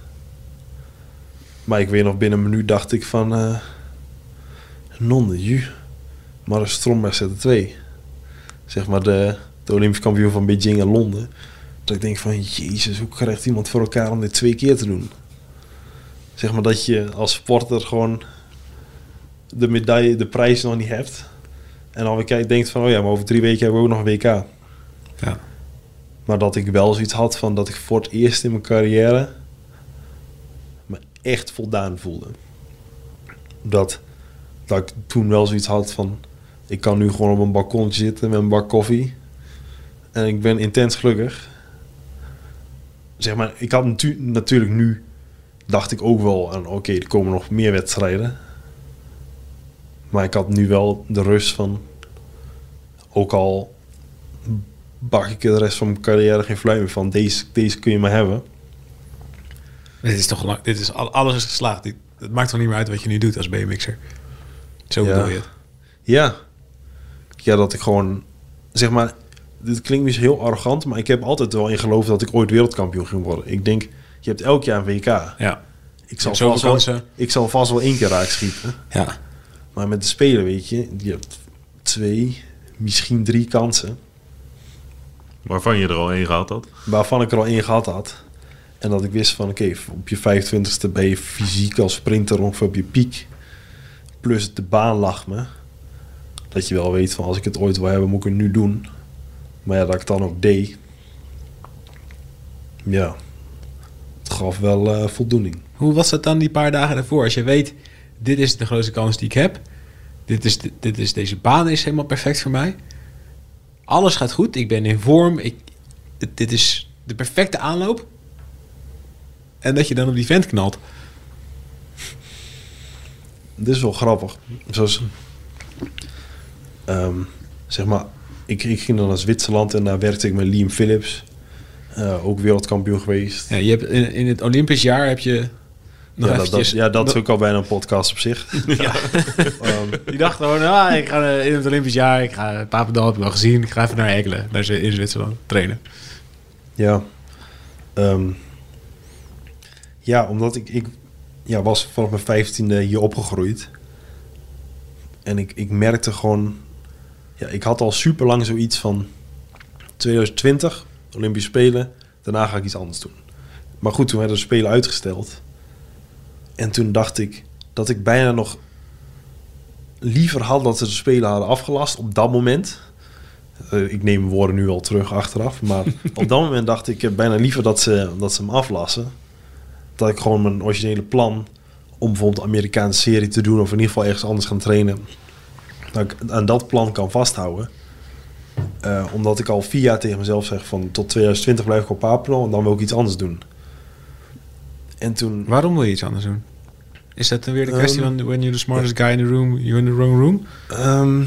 Maar ik weet nog, binnen een minuut dacht ik van... Uh, non de ju. Maar een Stromberg zet twee. Zeg maar de, de Olympisch kampioen van Beijing en Londen. Dat ik denk van, jezus, hoe krijgt iemand voor elkaar om dit twee keer te doen? Zeg maar dat je als sporter gewoon de medaille, de prijs nog niet hebt. En dan weer denkt van, oh ja, maar over drie weken hebben we ook nog een W K. Ja. Maar dat ik wel zoiets had van dat ik voor het eerst in mijn carrière me echt voldaan voelde. Dat, dat ik toen wel zoiets had van, ik kan nu gewoon op een balkonnetje zitten met een bak koffie. En ik ben intens gelukkig. Zeg maar, ik had natu- natuurlijk nu, dacht ik ook wel aan, oké, okay, er komen nog meer wedstrijden. Maar ik had nu wel de rust van, ook al bak ik de rest van mijn carrière geen fluim meer van, deze, deze kun je maar hebben. Dit is toch lang, dit is al, alles is geslaagd. Dit, het maakt toch niet meer uit wat je nu doet als B M X'er. Zo ja. bedoel je het? Ja. Ja, dat ik gewoon, zeg maar, dit klinkt misschien heel arrogant, maar ik heb altijd wel in geloofd dat ik ooit wereldkampioen ging worden. Ik denk, je hebt elk jaar een W K. Ja. Ik zal, vast wel, ik zal vast wel één keer raak schieten. Ja. Maar met de Spelen, weet je, je hebt twee, misschien drie kansen. Waarvan je er al één gehad had? Waarvan ik er al één gehad had. En dat ik wist van, oké, okay, op je vijfentwintigste ben je fysiek als sprinter ongeveer op je piek. Plus de baan lag me. Dat je wel weet van, als ik het ooit wil hebben, moet ik het nu doen. Maar ja, dat ik het dan ook deed. Ja, het gaf wel uh, voldoening. Hoe was dat dan die paar dagen daarvoor? Als je weet, dit is de grootste kans die ik heb. Dit is, dit is, deze baan is helemaal perfect voor mij. Alles gaat goed. Ik ben in vorm. Ik, dit is de perfecte aanloop. En dat je dan op die vent knalt. Dit is wel grappig. Zoals, um, zeg maar, ik, ik ging dan naar Zwitserland en daar werkte ik met Liam Phillips. Uh, ook wereldkampioen geweest. Ja, je hebt in, in het Olympisch jaar heb je nog ja, dat, dat, eventjes... ja, dat is nog- ook al bijna een podcast op zich. Ja. um, Die dacht gewoon, ah, ik ga eh, in het Olympisch jaar, ik ga Papendal heb ik al gezien, ik ga even naar Egelen, naar Zwi- in Zwitserland trainen. ja. Um, ja, omdat ik, ik ja, was vanaf mijn vijftiende hier opgegroeid. En ik, ik merkte gewoon... Ja, ik had al super lang zoiets van... twintig twintig, Olympische Spelen, daarna ga ik iets anders doen. Maar goed, toen werden de Spelen uitgesteld. En toen dacht ik dat ik bijna nog liever had dat ze de Spelen hadden afgelast op dat moment. Uh, ik neem mijn woorden nu al terug achteraf. Maar op dat moment dacht ik uh, bijna liever dat ze, dat ze hem aflassen. Dat ik gewoon mijn originele plan om bijvoorbeeld een Amerikaanse serie te doen of in ieder geval ergens anders gaan trainen, dat ik aan dat plan kan vasthouden. Uh, omdat ik al vier jaar tegen mezelf zeg van tot twintig twintig blijf ik op Papendal en dan wil ik iets anders doen. En toen... Waarom wil je iets anders doen? Is dat dan weer de kwestie Um, van when you're the smartest guy in the room, you're in the wrong room? Um,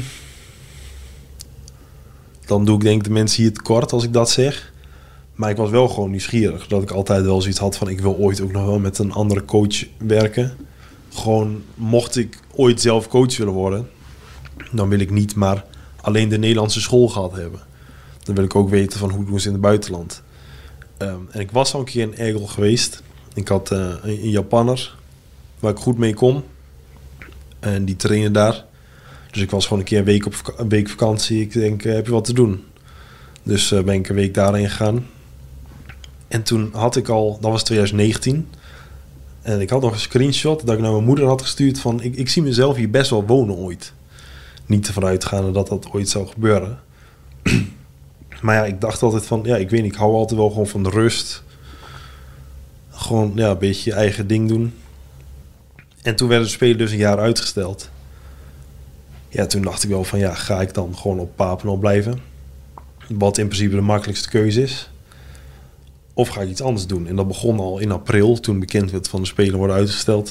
dan doe ik denk ik de mensen hier tekort als ik dat zeg. Maar ik was wel gewoon nieuwsgierig. Dat ik altijd wel zoiets had van ik wil ooit ook nog wel met een andere coach werken. Gewoon mocht ik ooit zelf coach willen worden, dan wil ik niet maar alleen de Nederlandse school gehad hebben. Dan wil ik ook weten van hoe doen ze in het buitenland. Um, en ik was al een keer in Egel geweest. Ik had uh, een, een Japanner waar ik goed mee kon. En die trainde daar. Dus ik was gewoon een keer een week op vak- een week vakantie. Ik denk, uh, heb je wat te doen? Dus uh, ben ik een week daarheen gegaan. En toen had ik al, dat was twintig negentien. En ik had nog een screenshot dat ik naar mijn moeder had gestuurd van ik, ik zie mezelf hier best wel wonen ooit. Niet ervan uitgaande dat dat ooit zou gebeuren. Maar ja, ik dacht altijd van, ja, ik weet niet, ik hou altijd wel gewoon van de rust. Gewoon, ja, een beetje je eigen ding doen. En toen werden de Spelen dus een jaar uitgesteld. Ja, toen dacht ik wel van, ja, ga ik dan gewoon op Papendal blijven? Wat in principe de makkelijkste keuze is. Of ga ik iets anders doen? En dat begon al in april, toen bekend werd van de Spelen worden uitgesteld.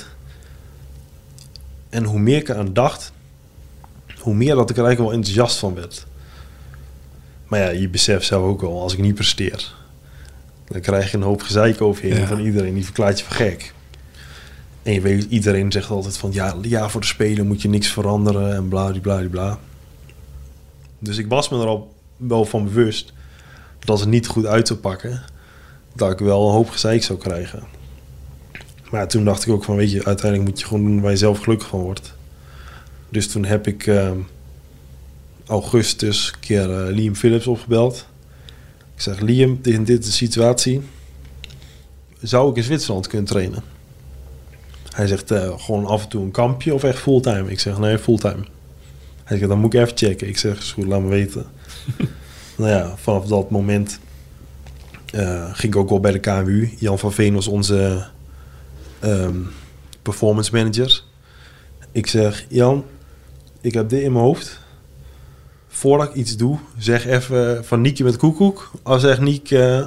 En hoe meer ik eraan dacht, hoe meer dat ik er eigenlijk wel enthousiast van werd. Maar ja, je beseft zelf ook wel, als ik niet presteer, dan krijg je een hoop gezeik over je Ja. van iedereen. Die verklaart je voor gek. En je weet, iedereen zegt altijd van, ja, ja, voor de Spelen moet je niks veranderen en bla, bla, bla, bla. Dus ik was me er al wel van bewust dat als het niet goed uit te pakken, dat ik wel een hoop gezeik zou krijgen. Maar toen dacht ik ook van, weet je, uiteindelijk moet je gewoon doen waar je zelf gelukkig van wordt. Dus toen heb ik uh, augustus een keer uh, Liam Phillips opgebeld. Ik zeg, Liam, dit en dit is de situatie. Zou ik in Zwitserland kunnen trainen? Hij zegt, uh, gewoon af en toe een kampje of echt fulltime? Ik zeg, nee, fulltime. Hij zegt, dan moet ik even checken. Ik zeg, is goed, laat me weten. Nou ja, vanaf dat moment uh, ging ik ook wel bij de K M U. Jan van Veen was onze um, performance manager. Ik zeg, Jan, ik heb dit in mijn hoofd. Voordat ik iets doe, zeg even van Niekje met koekoek. Als zeg Niek, uh,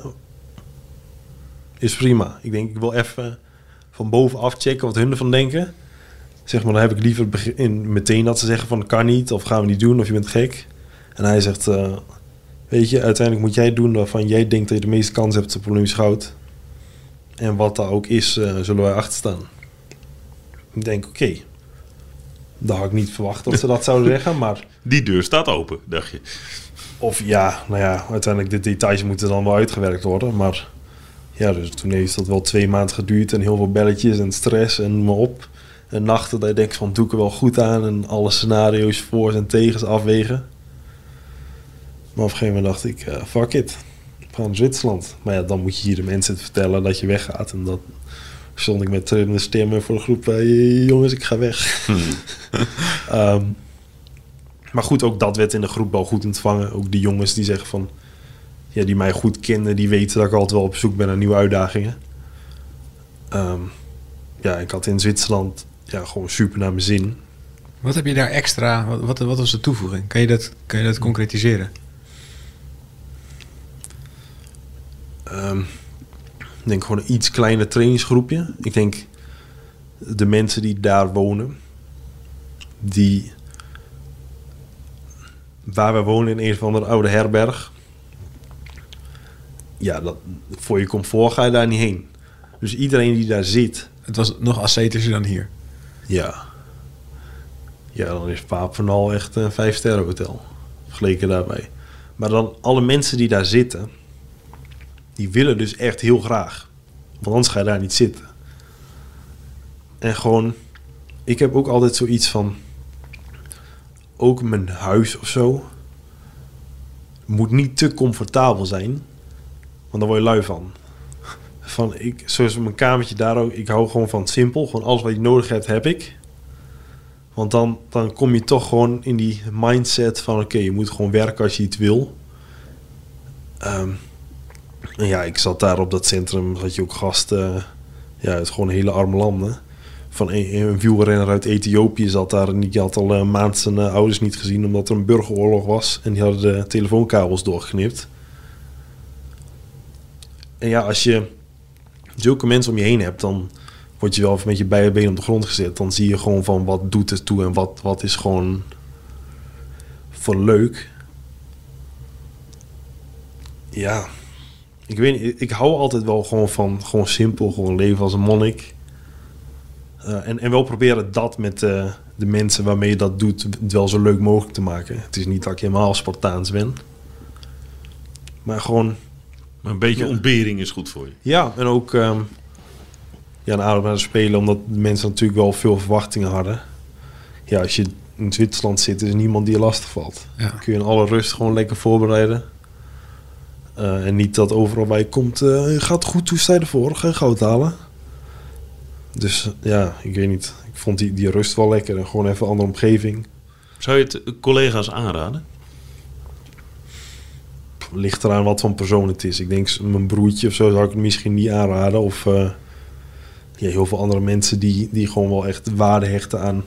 is prima. Ik denk, ik wil even van bovenaf checken wat hun ervan denken. Zeg maar, dan heb ik liever begin, meteen dat ze zeggen van, kan niet, of gaan we niet doen, of je bent gek. En hij zegt, uh, weet je, uiteindelijk moet jij doen waarvan jij denkt dat je de meeste kans hebt op Olympisch goud. En wat dat ook is, uh, zullen wij achter staan. Ik denk, oké. Okay. Dat had ik niet verwacht dat ze dat zouden zeggen, maar... Die deur staat open, dacht je. Of ja, nou ja, uiteindelijk de details moeten dan wel uitgewerkt worden. Maar ja, dus toen heeft dat wel twee maanden geduurd en heel veel belletjes en stress en noem maar op. En nachten dat je denkt van, doe ik er wel goed aan en alle scenario's voor en tegens afwegen. Maar op een gegeven moment dacht ik, uh, fuck it, we gaan naar Zwitserland. Maar ja, dan moet je hier de mensen vertellen dat je weggaat. En dat stond ik met trillende stemmen voor de groep, uh, jongens, ik ga weg. Hmm. um, maar goed, ook dat werd in de groep wel goed ontvangen. Ook die jongens die zeggen van, ja, die mij goed kennen, die weten dat ik altijd wel op zoek ben naar nieuwe uitdagingen. Um, ja, ik had in Zwitserland ja, gewoon super naar mijn zin. Wat heb je daar extra, wat, wat, wat was de toevoeging? Kan je dat, kan je dat concretiseren? Um, ik denk gewoon een iets kleiner trainingsgroepje. Ik denk de mensen die daar wonen, die waar we wonen in een of andere oude herberg. Ja, dat, voor je comfort ga je daar niet heen. Dus iedereen die daar zit, het was nog ascetischer dan hier. Ja. Ja, dan is Papenal echt een vijf-sterren hotel. Vergeleken daarbij. Maar dan alle mensen die daar zitten, die willen dus echt heel graag. Want anders ga je daar niet zitten. En gewoon, ik heb ook altijd zoiets van, ook mijn huis of zo moet niet te comfortabel zijn, want dan word je lui van. Van ik, zoals mijn kamertje daar ook, ik hou gewoon van simpel. Gewoon alles wat je nodig hebt, heb ik. Want dan, dan kom je toch gewoon in die mindset van, oké, okay, je moet gewoon werken als je iets wil. Um, en ja, ik zat daar op dat centrum, had je ook gasten, ja, het is gewoon hele arme landen. Van een, een wielrenner uit Ethiopië zat daar en die had al een maand zijn uh, ouders niet gezien omdat er een burgeroorlog was. En die hadden de telefoonkabels doorgeknipt. En ja, als je zulke mensen om je heen hebt, dan word je wel even met je beide benen op de grond gezet. Dan zie je gewoon van wat doet het toe en wat, wat is gewoon voor leuk. Ja, ik weet niet, ik hou altijd wel gewoon van gewoon simpel, gewoon leven als een monnik. Uh, en, en wel proberen dat met uh, de mensen waarmee je dat doet het wel zo leuk mogelijk te maken. Het is niet dat ik helemaal Spartaans ben. Maar gewoon... Maar een beetje ja. ontbering is goed voor je. Ja, en ook um, ja, een aardig naar de Spelen, omdat de mensen natuurlijk wel veel verwachtingen hadden. Ja, als je in Zwitserland zit, is er niemand die je lastig valt. Ja. Dan kun je in alle rust gewoon lekker voorbereiden. Uh, en niet dat overal bij je komt, uh, gaat goed, hoe sta je ervoor? Ga je goud halen? Dus ja, ik weet niet. Ik vond die, die rust wel lekker en gewoon even een andere omgeving. Zou je het collega's aanraden? Ligt eraan wat voor persoon het is. Ik denk mijn broertje of zo zou ik het misschien niet aanraden. Of uh, ja, heel veel andere mensen die, die gewoon wel echt waarde hechten aan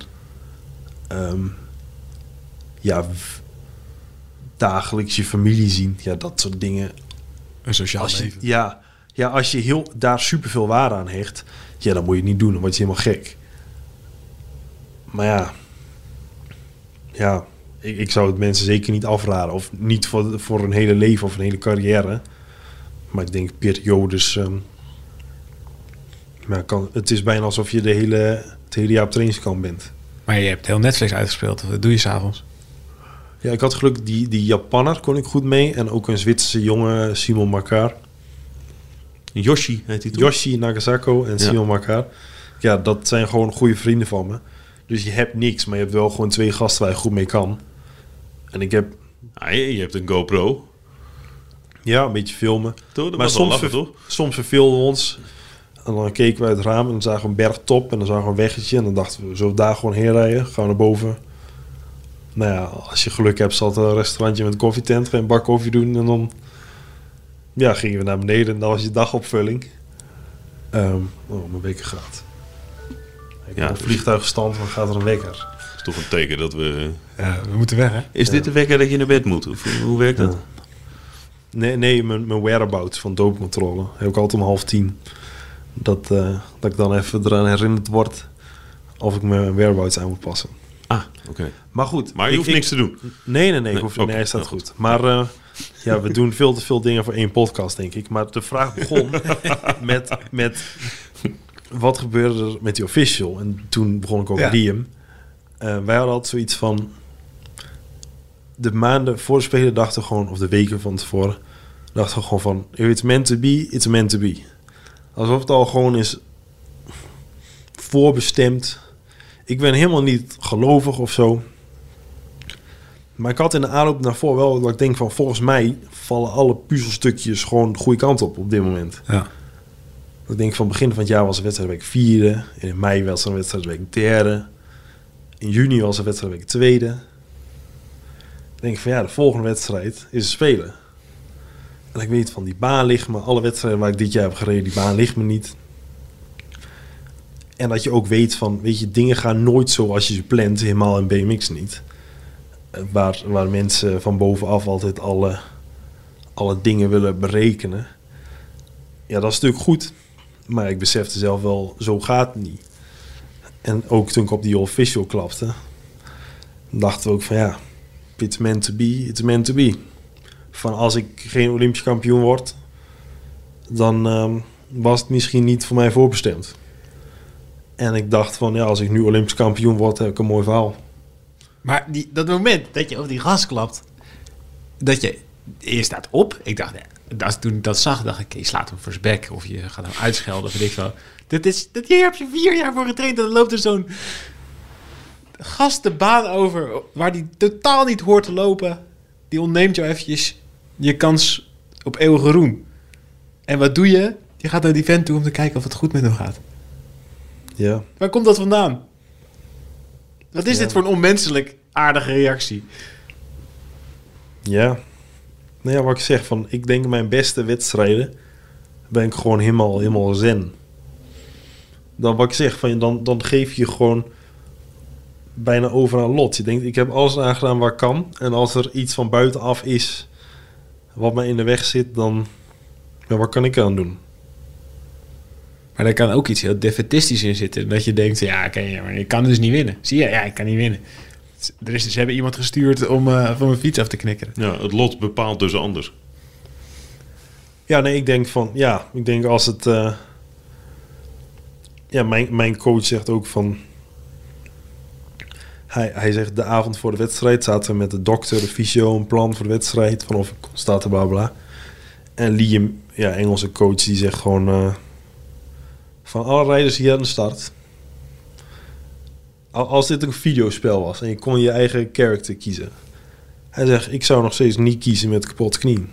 um, ja, v- dagelijks je familie zien. Ja, dat soort dingen. Een sociaal Als je, leven. ja, ja, als je heel, daar superveel waarde aan hecht, ja, dan moet je het niet doen. Dan word je helemaal gek. Maar ja, ja, ik, ik zou het mensen zeker niet afraden. Of niet voor, voor een hele leven of een hele carrière. Maar ik denk periodes... Um, maar kan, het is bijna alsof je de hele, het hele jaar op trainingskamp bent. Maar je hebt heel Netflix uitgespeeld. Wat doe je s'avonds? Ja, ik had geluk, die, die Japanner kon ik goed mee. En ook een Zwitserse jongen, Simon Makar. Yoshi heet hij toch? Yoshi Nagasako en Ja. Simon Makar. Ja, dat zijn gewoon goede vrienden van me. Dus je hebt niks, maar je hebt wel gewoon twee gasten waar je goed mee kan. En ik heb... Ah, je, je hebt een GoPro. Ja, een beetje filmen. Toch? Dat Maar was wel soms, lachen, ver, toch? soms verveelden we ons. En dan keken we uit het raam en dan zagen we een bergtop. En dan zagen we een weggetje. En dan dachten we, zullen we daar gewoon heen rijden? Gaan we naar boven. Nou ja, als je geluk hebt, zat er een restaurantje met een koffietent. Ga je een bak koffie doen. En dan ja, gingen we naar beneden. En dat was je dagopvulling. Um, oh, mijn wekker gaat. Ik Ja, heb een dus- vliegtuigstand, dan gaat er een wekker. Dat is toch een teken dat we... Ja, we moeten weg, hè? Is dit de wekker dat je naar bed moet? Of hoe werkt dat? Ja. Nee, nee mijn, mijn whereabouts van doopcontrole. Heb ik altijd om half tien. Dat, uh, dat ik dan even eraan herinnerd word of ik mijn whereabouts aan moet passen. Ah, oké. Okay. Maar goed. Maar je ik, hoeft ik, niks te doen. Nee, nee, nee. Ik Nee, hoef, oké, nee, hij staat nou goed. goed. Maar uh, ja, we doen veel te veel dingen voor één podcast, denk ik. Maar de vraag begon met, met wat gebeurde er met die official? En toen begon ik over Ja. Liam. Uh, wij hadden altijd zoiets van... De maanden voor de Spelen dachten we gewoon... Of de weken van tevoren... Dachten we gewoon van... If it's meant to be, it's meant to be. Alsof het al gewoon is... Voorbestemd. Ik ben helemaal niet gelovig of zo. Maar ik had in de aanloop naar voren wel... Dat ik denk van... Volgens mij vallen alle puzzelstukjes gewoon de goede kant op op dit moment. Ja. Ik denk van begin van het jaar was de wedstrijdweek vierde. In mei was er een wedstrijdweek derde. In juni was er wedstrijdweek tweede. Ik denk van ja, de volgende wedstrijd is spelen. En ik weet van die baan ligt me. Alle wedstrijden waar ik dit jaar heb gereden, die baan ligt me niet. En dat je ook weet van, weet je, dingen gaan nooit zoals je ze plant. Helemaal in B M X niet. Waar, waar mensen van bovenaf altijd alle, alle dingen willen berekenen. Ja, dat is natuurlijk goed. Maar ik besefte zelf wel, zo gaat het niet. En ook toen ik op die official klapte, dachten we ook van ja, it's meant to be, it's meant to be. Van als ik geen Olympisch kampioen word, dan um, was het misschien niet voor mij voorbestemd. En ik dacht van, ja, als ik nu Olympisch kampioen word, heb ik een mooi verhaal. Maar die, dat moment dat je op die gas klapt, dat je, je staat op. Ik dacht, ja, dat, toen ik dat zag, dacht ik, je slaat hem voor zijn bek of je gaat hem uitschelden. Of weet ik wel. Dit is, dit hier heb je vier jaar voor getraind en dan loopt er zo'n gast de baan over waar die totaal niet hoort te lopen. Die ontneemt jou eventjes je kans op eeuwige roem. En wat doe je? Je gaat naar die vent toe om te kijken of het goed met hem gaat. Ja. Waar komt dat vandaan? Wat is Ja. dit voor een onmenselijk aardige reactie? Ja. Nou ja, wat ik zeg, van, ik denk mijn beste wedstrijden ben ik gewoon helemaal, helemaal zen. Dan wat ik zeg, van, dan, dan geef je gewoon bijna over aan lot. Je denkt, ik heb alles aangedaan waar ik kan. En als er iets van buitenaf is wat mij in de weg zit, dan, ja, wat kan ik aan doen? Maar daar kan ook iets heel defetistisch in zitten. Dat je denkt, ja, oké, ja, maar ik kan dus niet winnen. Zie je? Ja, ik kan niet winnen. Er is, ze hebben iemand gestuurd om uh, van mijn fiets af te knikkeren. Ja, het lot bepaalt dus anders. Ja, nee, ik denk van, ja, ik denk als het... Uh, ja, mijn, mijn coach zegt ook van... Hij, hij zegt, de avond voor de wedstrijd zaten we met de dokter, de fysio, een plan voor de wedstrijd. Van of ik kon starten, bla bla. En Liam, ja, Engelse coach, die zegt gewoon... Uh, van alle rijders hier aan de start... Als dit een videospel was en je kon je eigen character kiezen. Hij zegt, ik zou nog steeds niet kiezen met kapot knie.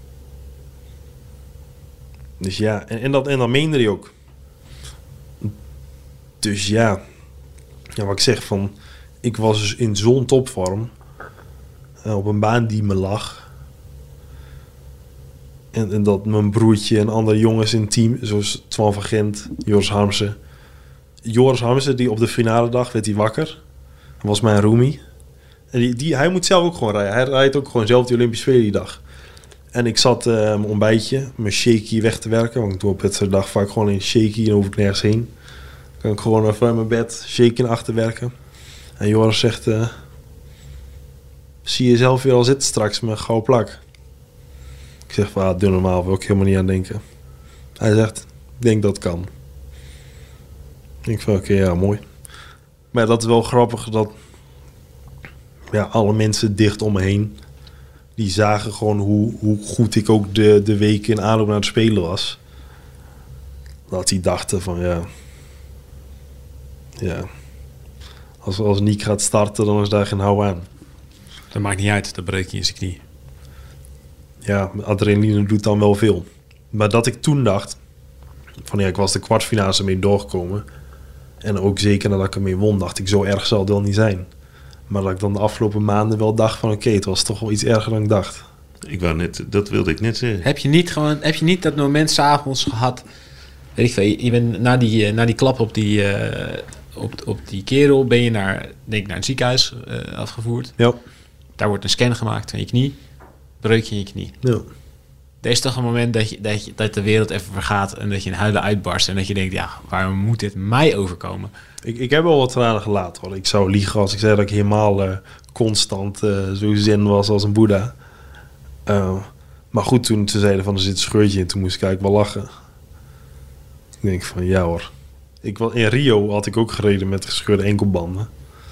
Dus ja, en, en, dat, en dan meende hij ook. Dus ja, ja, wat ik zeg van... Ik was dus in zo'n topvorm. Uh, op een baan die me lag. En, en dat mijn broertje en andere jongens in het team... Zoals Twan van Gent, Joris Harmsen... Joris Harmsen, die op de finale dag werd hij wakker. Dat was mijn roomie. En die, die, hij moet zelf ook gewoon rijden. Hij rijdt ook gewoon zelf die Olympische Spelen die dag. En ik zat uh, mijn ontbijtje, mijn shaky weg te werken. Want ik doe op het dag vaak gewoon een shaky en hoef ik nergens heen. Dan kan ik gewoon even in mijn bed shaky naar achter werken. En Joris zegt... Uh, zie je zelf weer al zitten straks met een gouden plak? Ik zeg van, ah, doe normaal, wil ik helemaal niet aan denken. Hij zegt, ik denk dat kan. Ik vind, oké, okay, ja, mooi. Maar dat is wel grappig dat ja, alle mensen dicht om me heen, die zagen gewoon hoe, hoe goed ik ook de, de weken in aanloop naar het spelen was. Dat die dachten van, ja, ja, als, als Nick gaat starten, dan is daar geen hou aan. Dat maakt niet uit, dan breek je in zijn knie. Ja, adrenaline doet dan wel veel. Maar dat ik toen dacht, van ja, ik was de kwartfinale mee doorgekomen. En ook zeker nadat ik ermee won, dacht ik, zo erg zal het wel niet zijn. Maar dat ik dan de afgelopen maanden wel dacht van, oké, okay, het was toch wel iets erger dan ik dacht. Ik wou net, dat wilde ik net zeggen. Heb je niet gewoon, heb je niet dat moment 's avonds gehad? Weet ik veel, je bent na die, na die klap op die, uh, op, op die kerel ben je naar, denk ik, naar het ziekenhuis uh, afgevoerd. Ja. Daar wordt een scan gemaakt van je knie, breuk je in je knie. Ja. Er is toch een moment dat, je, dat, je, dat de wereld even vergaat en dat je in huilen uitbarst en dat je denkt, ja, waarom moet dit mij overkomen? Ik, ik heb wel wat tranen gelaten, hoor. Ik zou liegen als ik zei dat ik helemaal uh, constant uh, zo zen was als een boeddha. Uh, maar goed, toen ze zeiden van er zit een scheurtje in, toen moest ik eigenlijk wel lachen. Ik denk van ja hoor. Ik, in Rio had ik ook gereden met gescheurde enkelbanden.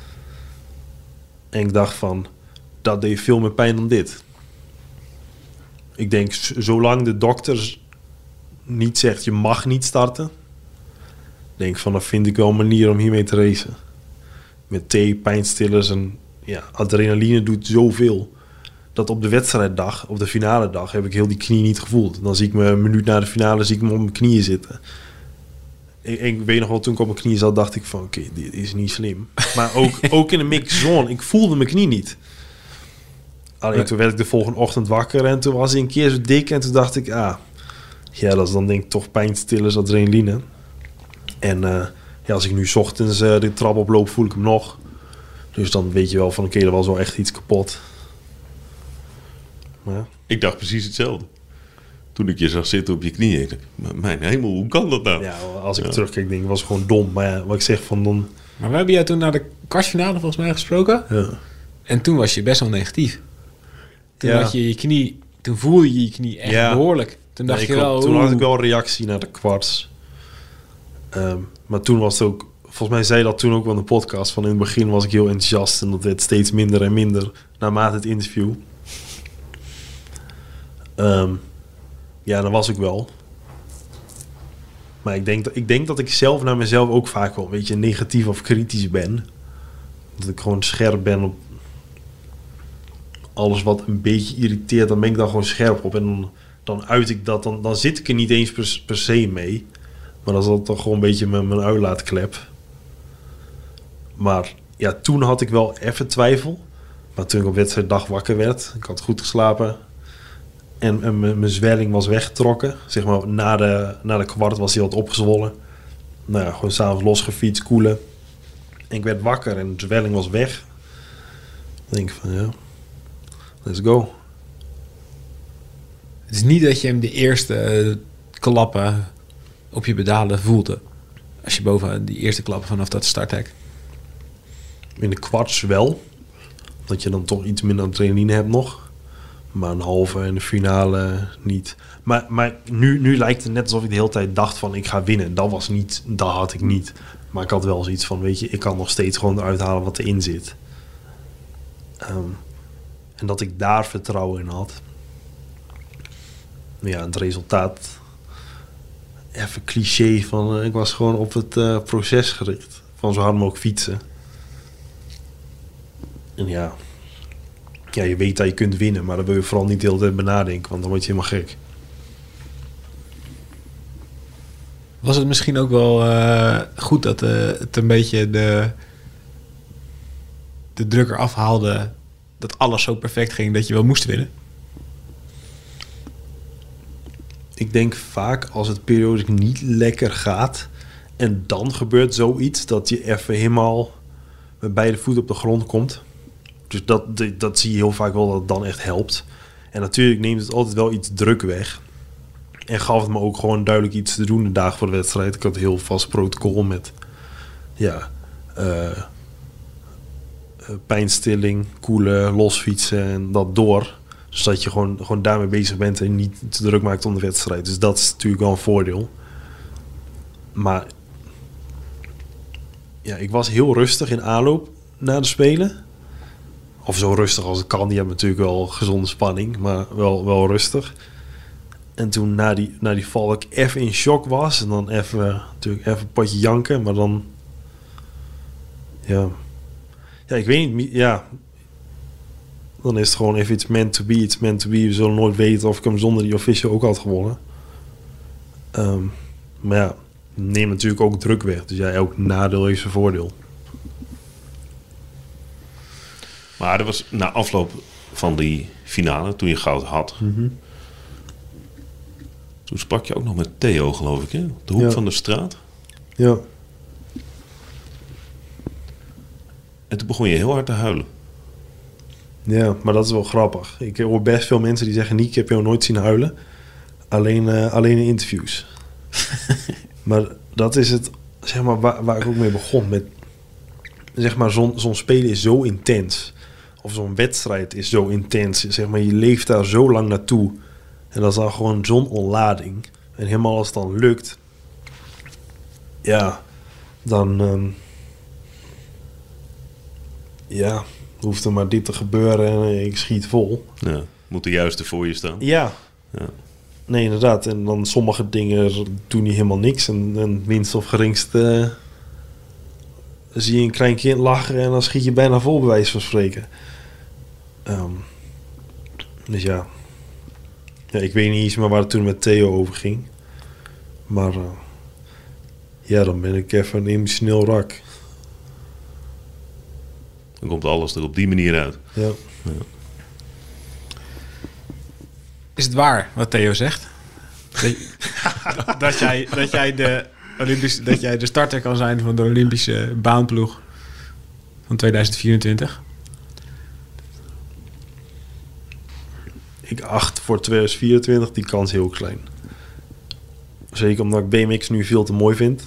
En ik dacht van, dat deed veel meer pijn dan dit. Ik denk, zolang de dokter niet zegt je mag niet starten, denk van, dan vind ik wel een manier om hiermee te racen. Met thee, pijnstillers en ja, adrenaline doet zoveel. Dat op de wedstrijddag, op de finale dag, heb ik heel die knie niet gevoeld. Dan zie ik me een minuut na de finale, zie ik me op mijn knieën zitten. Ik, ik weet nog wel, toen ik op mijn knieën zat, dacht ik van, oké, okay, dit is niet slim. Maar ook, ook in de mixed zone, ik voelde mijn knie niet. Alleen nee. Toen werd ik de volgende ochtend wakker en toen was hij een keer zo dik en toen dacht ik, ah, ja, dat is dan denk ik toch pijnstillers, adrenaline. En uh, ja, als ik nu 's ochtends uh, de trap oploop, voel ik hem nog. Dus dan weet je wel van, oké, okay, er was wel echt iets kapot. Ja. Ik dacht precies hetzelfde. Toen ik je zag zitten op je knieën, ik dacht, mijn hemel, hoe kan dat nou? Ja, als ik ja. terugkijk, denk ik, was gewoon dom. Maar ja, wat ik zeg van dan... Maar we hebben jij toen naar de kwartfinale volgens mij gesproken. Ja. En toen was je best wel negatief. Toen ja. had je je knie, toen voelde je je knie echt ja. behoorlijk. Toen dacht nee, je wel... Toen had ik wel een reactie naar de kwarts. Um, maar toen was het ook volgens mij zei dat toen ook wel in de podcast. Van in het begin was ik heel enthousiast. En dat werd steeds minder en minder naarmate het interview. Um, ja, dat was ik wel. Maar ik denk, dat, ik denk dat ik zelf naar mezelf ook vaak wel een beetje negatief of kritisch ben. Dat ik gewoon scherp ben op alles wat een beetje irriteert. Dan ben ik daar gewoon scherp op. En dan, dan uit ik dat. Dan, dan zit ik er niet eens per, per se mee. Maar dat is dan toch gewoon een beetje mijn, mijn uitlaatklep. Maar ja, toen had ik wel even twijfel. Maar toen ik op wedstrijddag wakker werd. Ik had goed geslapen. En, en mijn zwelling was weggetrokken. Zeg maar, na de, na de kwart was hij wat opgezwollen. Nou ja, gewoon s'avonds losgefietst, koelen. En ik werd wakker en de zwelling was weg. Dan denk ik van, ja, let's go. Het is niet dat je hem de eerste uh, klappen op je pedalen voelde. Als je boven die eerste klappen vanaf dat starthek. In de kwarts wel. Dat je dan toch iets minder adrenaline hebt nog. Maar een halve en de finale niet. Maar, maar nu, nu lijkt het net alsof ik de hele tijd dacht van ik ga winnen. Dat was niet, dat had ik niet. Maar ik had wel zoiets van, weet je, ik kan nog steeds gewoon eruit halen wat erin zit. Um, en dat ik daar vertrouwen in had. Ja, het resultaat. Even cliché van, uh, ik was gewoon op het uh, proces gericht. Van zo hard mogelijk fietsen. En ja... Ja, je weet dat je kunt winnen, maar daar wil je vooral niet de hele tijd bij nadenken, want dan word je helemaal gek. Was het misschien ook wel uh, goed dat uh, het een beetje de, de druk eraf haalde dat alles zo perfect ging dat je wel moest winnen? Ik denk vaak als het periodisch niet lekker gaat en dan gebeurt zoiets dat je even helemaal met beide voeten op de grond komt. Dus dat, dat zie je heel vaak wel dat het dan echt helpt. En natuurlijk neemt het altijd wel iets druk weg. En gaf het me ook gewoon duidelijk iets te doen de dagen voor de wedstrijd. Ik had een heel vast protocol met ja, uh, uh, pijnstilling, koelen, losfietsen en dat door. Dus dat je gewoon, gewoon daarmee bezig bent en niet te druk maakt om de wedstrijd. Dus dat is natuurlijk wel een voordeel. Maar ja, ik was heel rustig in aanloop na de Spelen. Of zo rustig als het kan. Die hebben natuurlijk wel gezonde spanning, maar wel, wel rustig. En toen na die, na die val ik even in shock was. En dan even, natuurlijk even een potje janken. Maar dan... Ja... Ja, ik weet niet... Ja... Dan is het gewoon even iets meant to be. It's meant to be. We zullen nooit weten of ik hem zonder die official ook had gewonnen. Um, maar ja... Neem natuurlijk ook druk weg. Dus ja, elk nadeel heeft zijn voordeel. Maar er was na afloop van die finale, toen je goud had... Mm-hmm. Toen sprak je ook nog met Theo, geloof ik, hè? Op de hoek ja. van de straat. Ja. En toen begon je heel hard te huilen. Ja, maar dat is wel grappig. Ik hoor best veel mensen die zeggen... Niek, ik heb jou nooit zien huilen. Alleen, uh, alleen in interviews. Maar dat is het, zeg maar, waar, waar ik ook mee begon. Met, zeg maar, zo'n, zo'n spelen is zo intens. Of zo'n wedstrijd is zo intens. Zeg maar, je leeft daar zo lang naartoe. En dat is dan gewoon zo'n ontlading. En helemaal als het dan lukt... Ja, dan... Um, ja, hoeft er maar dit te gebeuren en ik schiet vol. Ja, moet de juiste voor je staan. Ja. Ja. Nee, inderdaad. En dan sommige dingen doen niet helemaal niks. En, en winst of geringste... Uh, zie je een klein kind lachen en dan schiet je bijna vol, bij wijze van spreken. Um, dus ja. ja. Ik weet niet eens meer waar het toen met Theo over ging. Maar... Uh, ja, dan ben ik even een emotioneel rak. Dan komt alles er op die manier uit. Ja. Ja. Is het waar wat Theo zegt? Dat, dat, jij, dat, jij de Olympische, dat jij de starter kan zijn van de Olympische baanploeg van tweeduizend vierentwintig? Ik acht voor tweeduizend vierentwintig die kans heel klein. Zeker omdat ik B M X nu veel te mooi vind.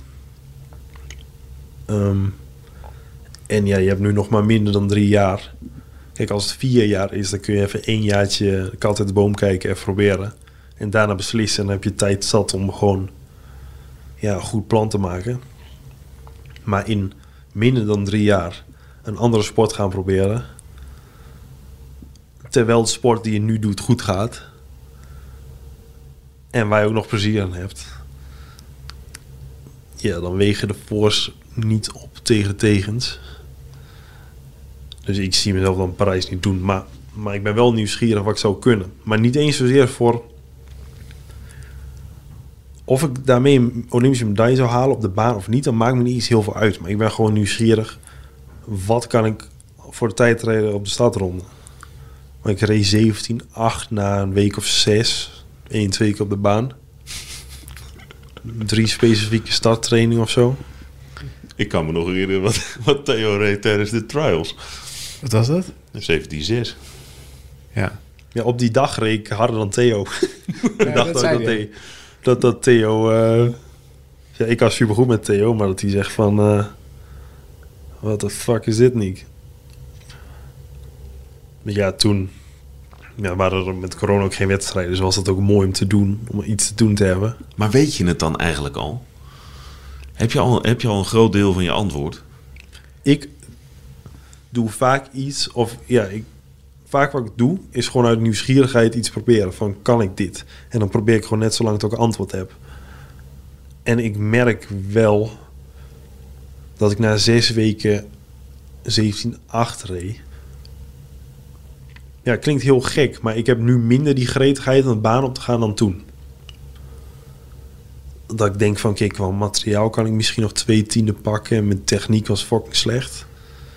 Um, en ja, je hebt nu nog maar minder dan drie jaar. Kijk, als het vier jaar is, dan kun je even één jaartje kat uit de boom kijken en proberen. En daarna beslissen en dan heb je tijd zat om gewoon ja, een goed plan te maken. Maar in minder dan drie jaar een andere sport gaan proberen, terwijl de sport die je nu doet goed gaat en waar je ook nog plezier aan hebt, ja, dan wegen de voor's niet op tegen tegens. Dus ik zie mezelf dan Parijs niet doen. Maar, maar ik ben wel nieuwsgierig wat ik zou kunnen. Maar niet eens zozeer voor of ik daarmee een Olympische medaille zou halen op de baan of niet. Dan maakt me niet eens heel veel uit. Maar ik ben gewoon nieuwsgierig. Wat kan ik voor de tijdrijden op de stadronde? Want ik reed zeventien acht na een week of zes. één, twee keer op de baan. Drie specifieke starttraining of zo. Ik kan me nog herinneren wat, wat Theo reed tijdens de trials. Wat was dat? zeventien zes. Ja. Ja, op die dag reed ik harder dan Theo. Ja, ik dacht dat ook zei dat, hij. Theo, dat, dat Theo... Uh, ja, ik was supergoed met Theo, maar dat hij zegt van... Uh, what the fuck is dit, Nick? Ja, toen... Ja, waren er met corona ook geen wedstrijden. Dus was dat ook mooi om te doen. Om iets te doen te hebben. Maar weet je het dan eigenlijk al? Heb je al, heb je al een groot deel van je antwoord? Ik doe vaak iets... Of ja, ik, vaak wat ik doe... is gewoon uit nieuwsgierigheid iets proberen. Van, kan ik dit? En dan probeer ik gewoon net zolang ik ook antwoord heb. En ik merk wel... dat ik na zes weken... zeventien acht reed... Ja, klinkt heel gek, maar ik heb nu minder die gretigheid om de baan op te gaan dan toen. Dat ik denk van, kijk, qua materiaal kan ik misschien nog twee tienden pakken en mijn techniek was fucking slecht.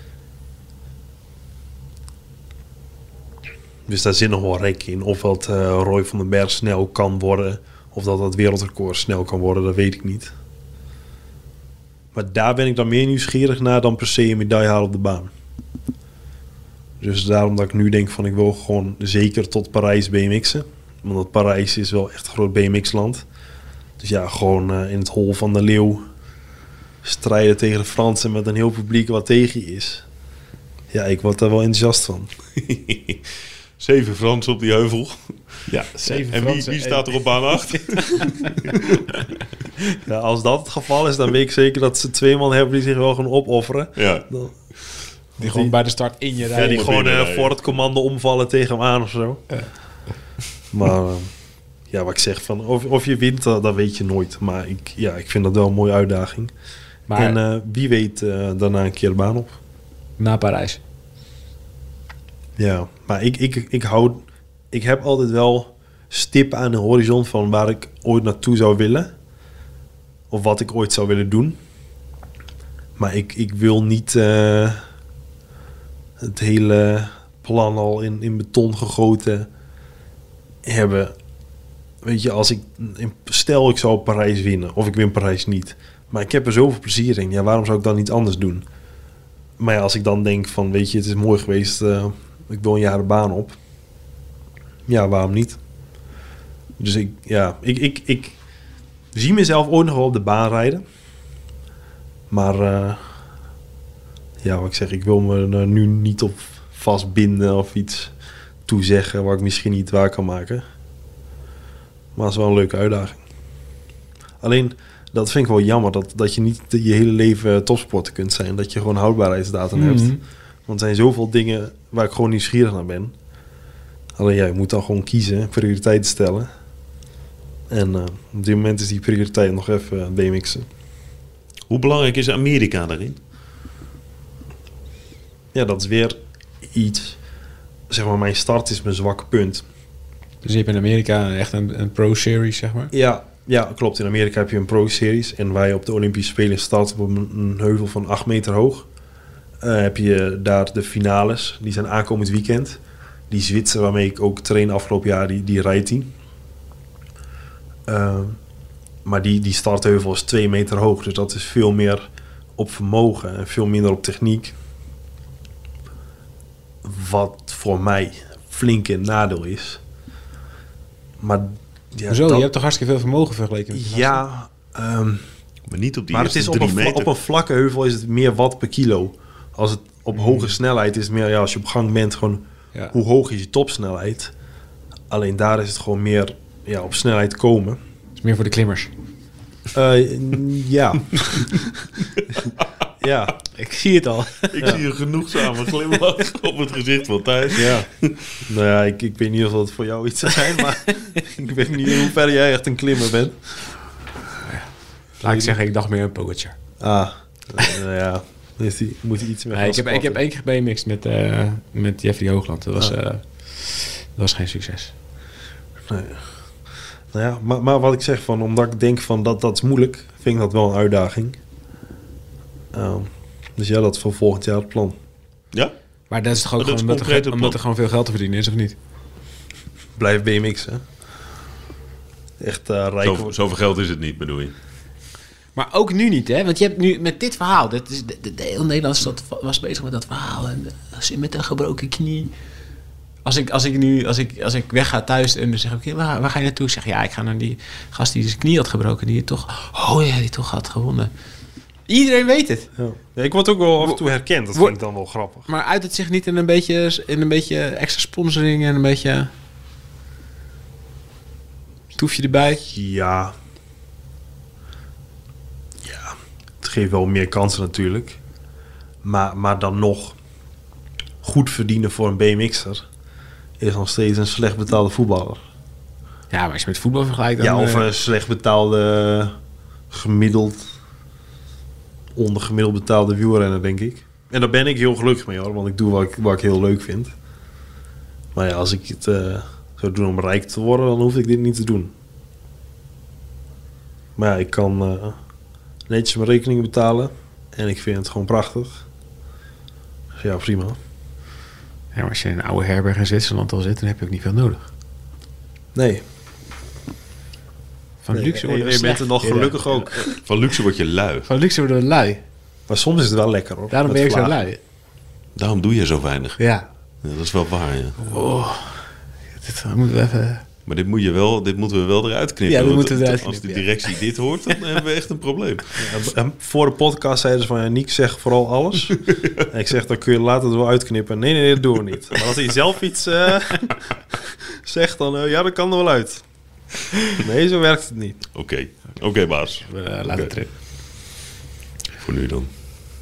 Dus daar zit nog wel rek in. Of dat uh, Roy van den Berg snel kan worden, of dat dat wereldrecord snel kan worden, dat weet ik niet. Maar daar ben ik dan meer nieuwsgierig naar dan per se een medaille halen op de baan. Dus daarom dat ik nu denk van ik wil gewoon zeker tot Parijs B M X'en. Want Parijs is wel echt een groot B M X-land. Dus ja, gewoon uh, in het hol van de leeuw strijden tegen de Fransen met een heel publiek wat tegen je is. Ja, ik word daar wel enthousiast van. Zeven Fransen op die heuvel. Ja, zeven En wie, wie staat er op baan acht? Ja, als dat het geval is, dan weet ik zeker dat ze twee man hebben die zich wel gaan opofferen. Ja. Dan, Die gewoon bij de start in je ja, rijden. die gewoon uh, binnen, voor het commando omvallen tegen hem aan of zo. Ja. Maar uh, ja, wat ik zeg, van of, of je wint, uh, dat weet je nooit. Maar ik, ja, ik vind dat wel een mooie uitdaging. Maar en uh, wie weet uh, daarna een keer de baan op. na Parijs. Ja, maar ik, ik, ik hou... Ik heb altijd wel stip aan de horizon van waar ik ooit naartoe zou willen. Of wat ik ooit zou willen doen. Maar ik, ik wil niet uh, het hele plan al in, in beton gegoten hebben. Weet je, als ik... Stel ik zou Parijs winnen. Of ik win Parijs niet. Maar ik heb er zoveel plezier in. Ja, waarom zou ik dan niet anders doen? Maar ja, als ik dan denk van... Weet je, het is mooi geweest... Uh, ik wil een jaar de baan op. Ja, waarom niet? Dus ik, ja, ik, ik, ik zie mezelf ooit nog wel op de baan rijden. Maar uh, ja, wat ik zeg, ik wil me er nu niet op vastbinden of iets toezeggen waar ik misschien niet waar kan maken. Maar het is wel een leuke uitdaging. Alleen, dat vind ik wel jammer, dat, dat je niet je hele leven topsporter kunt zijn. Dat je gewoon houdbaarheidsdatum Mm-hmm. hebt. Want er zijn zoveel dingen waar ik gewoon nieuwsgierig naar ben. Alleen ja, je moet dan gewoon kiezen, prioriteiten stellen. En uh, op dit moment is die prioriteit nog even uh, B M X'en. Hoe belangrijk is Amerika daarin? Ja, dat is weer iets... Zeg maar, mijn start is mijn zwakke punt. Dus je hebt in Amerika echt een, een pro-series, zeg maar? Ja, ja, klopt. In Amerika heb je een pro-series. En wij op de Olympische Spelen starten op een, een heuvel van acht meter hoog. Uh, heb je daar de finales. Die zijn aankomend weekend. Die Zwitser waarmee ik ook train afgelopen jaar, die, die rijdt die. Uh, maar die, die startheuvel is twee meter hoog. Dus dat is veel meer op vermogen en veel minder op techniek. Wat voor mij flink een nadeel is. Maar ja, Hoezo? dat, Je hebt toch hartstikke veel vermogen vergeleken met de gasten? ja, um, Maar niet op die maar het eerste is op drie een, vla- meter. op een vlakke heuvel is het meer watt per kilo. Als het op Mm. hoge snelheid is het meer, ja, als je op gang bent, gewoon Ja. hoe hoog is je topsnelheid. Alleen daar is het gewoon meer ja, op snelheid komen. Het is meer voor de klimmers. Uh, ja. Ja. Ik zie het al. Ik zie een genoegzame glimlach op het gezicht van Thijs. Ja. Nou ja, ik, ik weet niet of dat voor jou iets zou zijn, maar ik weet niet in hoeverre jij echt een klimmer bent. Laat ik zeggen, ik dacht meer een Pogacar. Ah, nou ja. Is die, moet hij iets meer Nee, ik, heb, ik heb één keer B M X'd met, uh, met Jeffrey Hoogland. Dat was, uh, dat was geen succes. Nee. Nou ja, maar, maar wat ik zeg, van, omdat ik denk van dat dat is moeilijk, vind ik dat wel een uitdaging. Um, dus ja, dat is voor volgend jaar het plan. Ja? Maar dat is toch ook Maar dat gewoon is omdat er, concreet ge- het omdat plan. er gewoon veel geld te verdienen is, of niet? Blijf B M X, hè? Echt uh, rijk Zo, worden. zoveel geld is het niet, bedoel je? Maar ook nu niet, hè? Want je hebt nu met dit verhaal... Dat is, de, de, de hele Nederland stad was bezig met dat verhaal. En uh, met een gebroken knie. Als ik, als ik nu als ik, als ik wegga thuis en dan zeg ik... Okay, waar, waar ga je naartoe? Ik zeg, ja, ik ga naar die gast die zijn knie had gebroken. Die het toch... Oh ja, die toch had gewonnen. Iedereen weet het. Ja. Ja, ik word ook wel af en toe herkend. Dat Wo- vind ik dan wel grappig. Maar uit het zich niet in een beetje, in een beetje extra sponsoring en een beetje... Toefje erbij. Ja. Ja. Het geeft wel meer kansen natuurlijk. Maar, maar dan nog... Goed verdienen voor een B M X'er... is nog steeds een slecht betaalde voetballer. Ja, maar als je met voetbal vergelijkt... Dan, Ja, of eh, een slecht betaalde... gemiddeld... ondergemiddeld betaalde wielrenner, denk ik. En daar ben ik heel gelukkig mee, hoor. Want ik doe wat ik, wat ik heel leuk vind. Maar ja, als ik het uh, zou doen om rijk te worden... dan hoef ik dit niet te doen. Maar ja, ik kan uh, netjes mijn rekeningen betalen. En ik vind het gewoon prachtig. Dus ja, prima. Ja, maar als je in een oude herberg in Zwitserland al zit... dan heb je ook niet veel nodig. Nee. Van nee luxe en worden we je bent slecht. er nog gelukkig Ja. ook. Van luxe word je lui. Van luxe worden we lui. Maar soms is het wel lekker, hoor. Daarom Met ben ik zo vlagen. lui. Daarom doe je zo weinig. Ja. Ja, dat is wel waar, ja. Oh. Dit moeten we even... Maar dit, moet je wel, dit moeten we wel eruit knippen. Ja, dit want moeten we eruit als de knippen, directie dit hoort, dan hebben we echt een probleem. Ja, en voor de podcast zeiden ze van... Ja, Niek, zeg vooral alles. En ik zeg, dan kun je later het wel uitknippen. Nee, nee, nee, dat doen we niet. Maar als hij zelf iets uh, zegt, dan... Uh, ja, dat kan er wel uit. Nee, zo werkt het niet. Oké, oké okay, baas. We uh, laten Oké. het erin. Voor nu dan.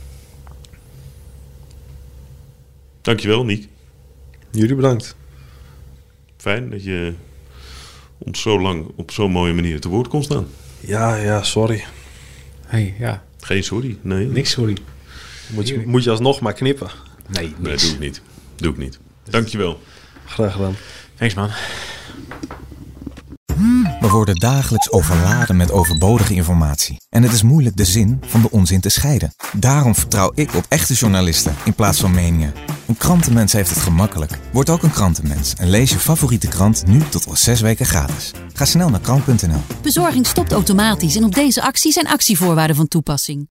Dankjewel, Niek. Jullie bedankt. Fijn dat je ons zo lang op zo'n mooie manier te woord kon staan. Ja, ja, sorry. Hey, ja. Geen sorry, nee. Niks, sorry. Moet je, moet je alsnog maar knippen. Nee, Nee, niks. doe ik niet. Doe ik niet. Dankjewel. Graag gedaan. Thanks, man. We worden dagelijks overladen met overbodige informatie. En het is moeilijk de zin van de onzin te scheiden. Daarom vertrouw ik op echte journalisten in plaats van meningen. Een krantenmens heeft het gemakkelijk. Word ook een krantenmens en lees je favoriete krant nu tot al zes weken gratis. Ga snel naar krant punt n l. Bezorging stopt automatisch en op deze actie zijn actievoorwaarden van toepassing.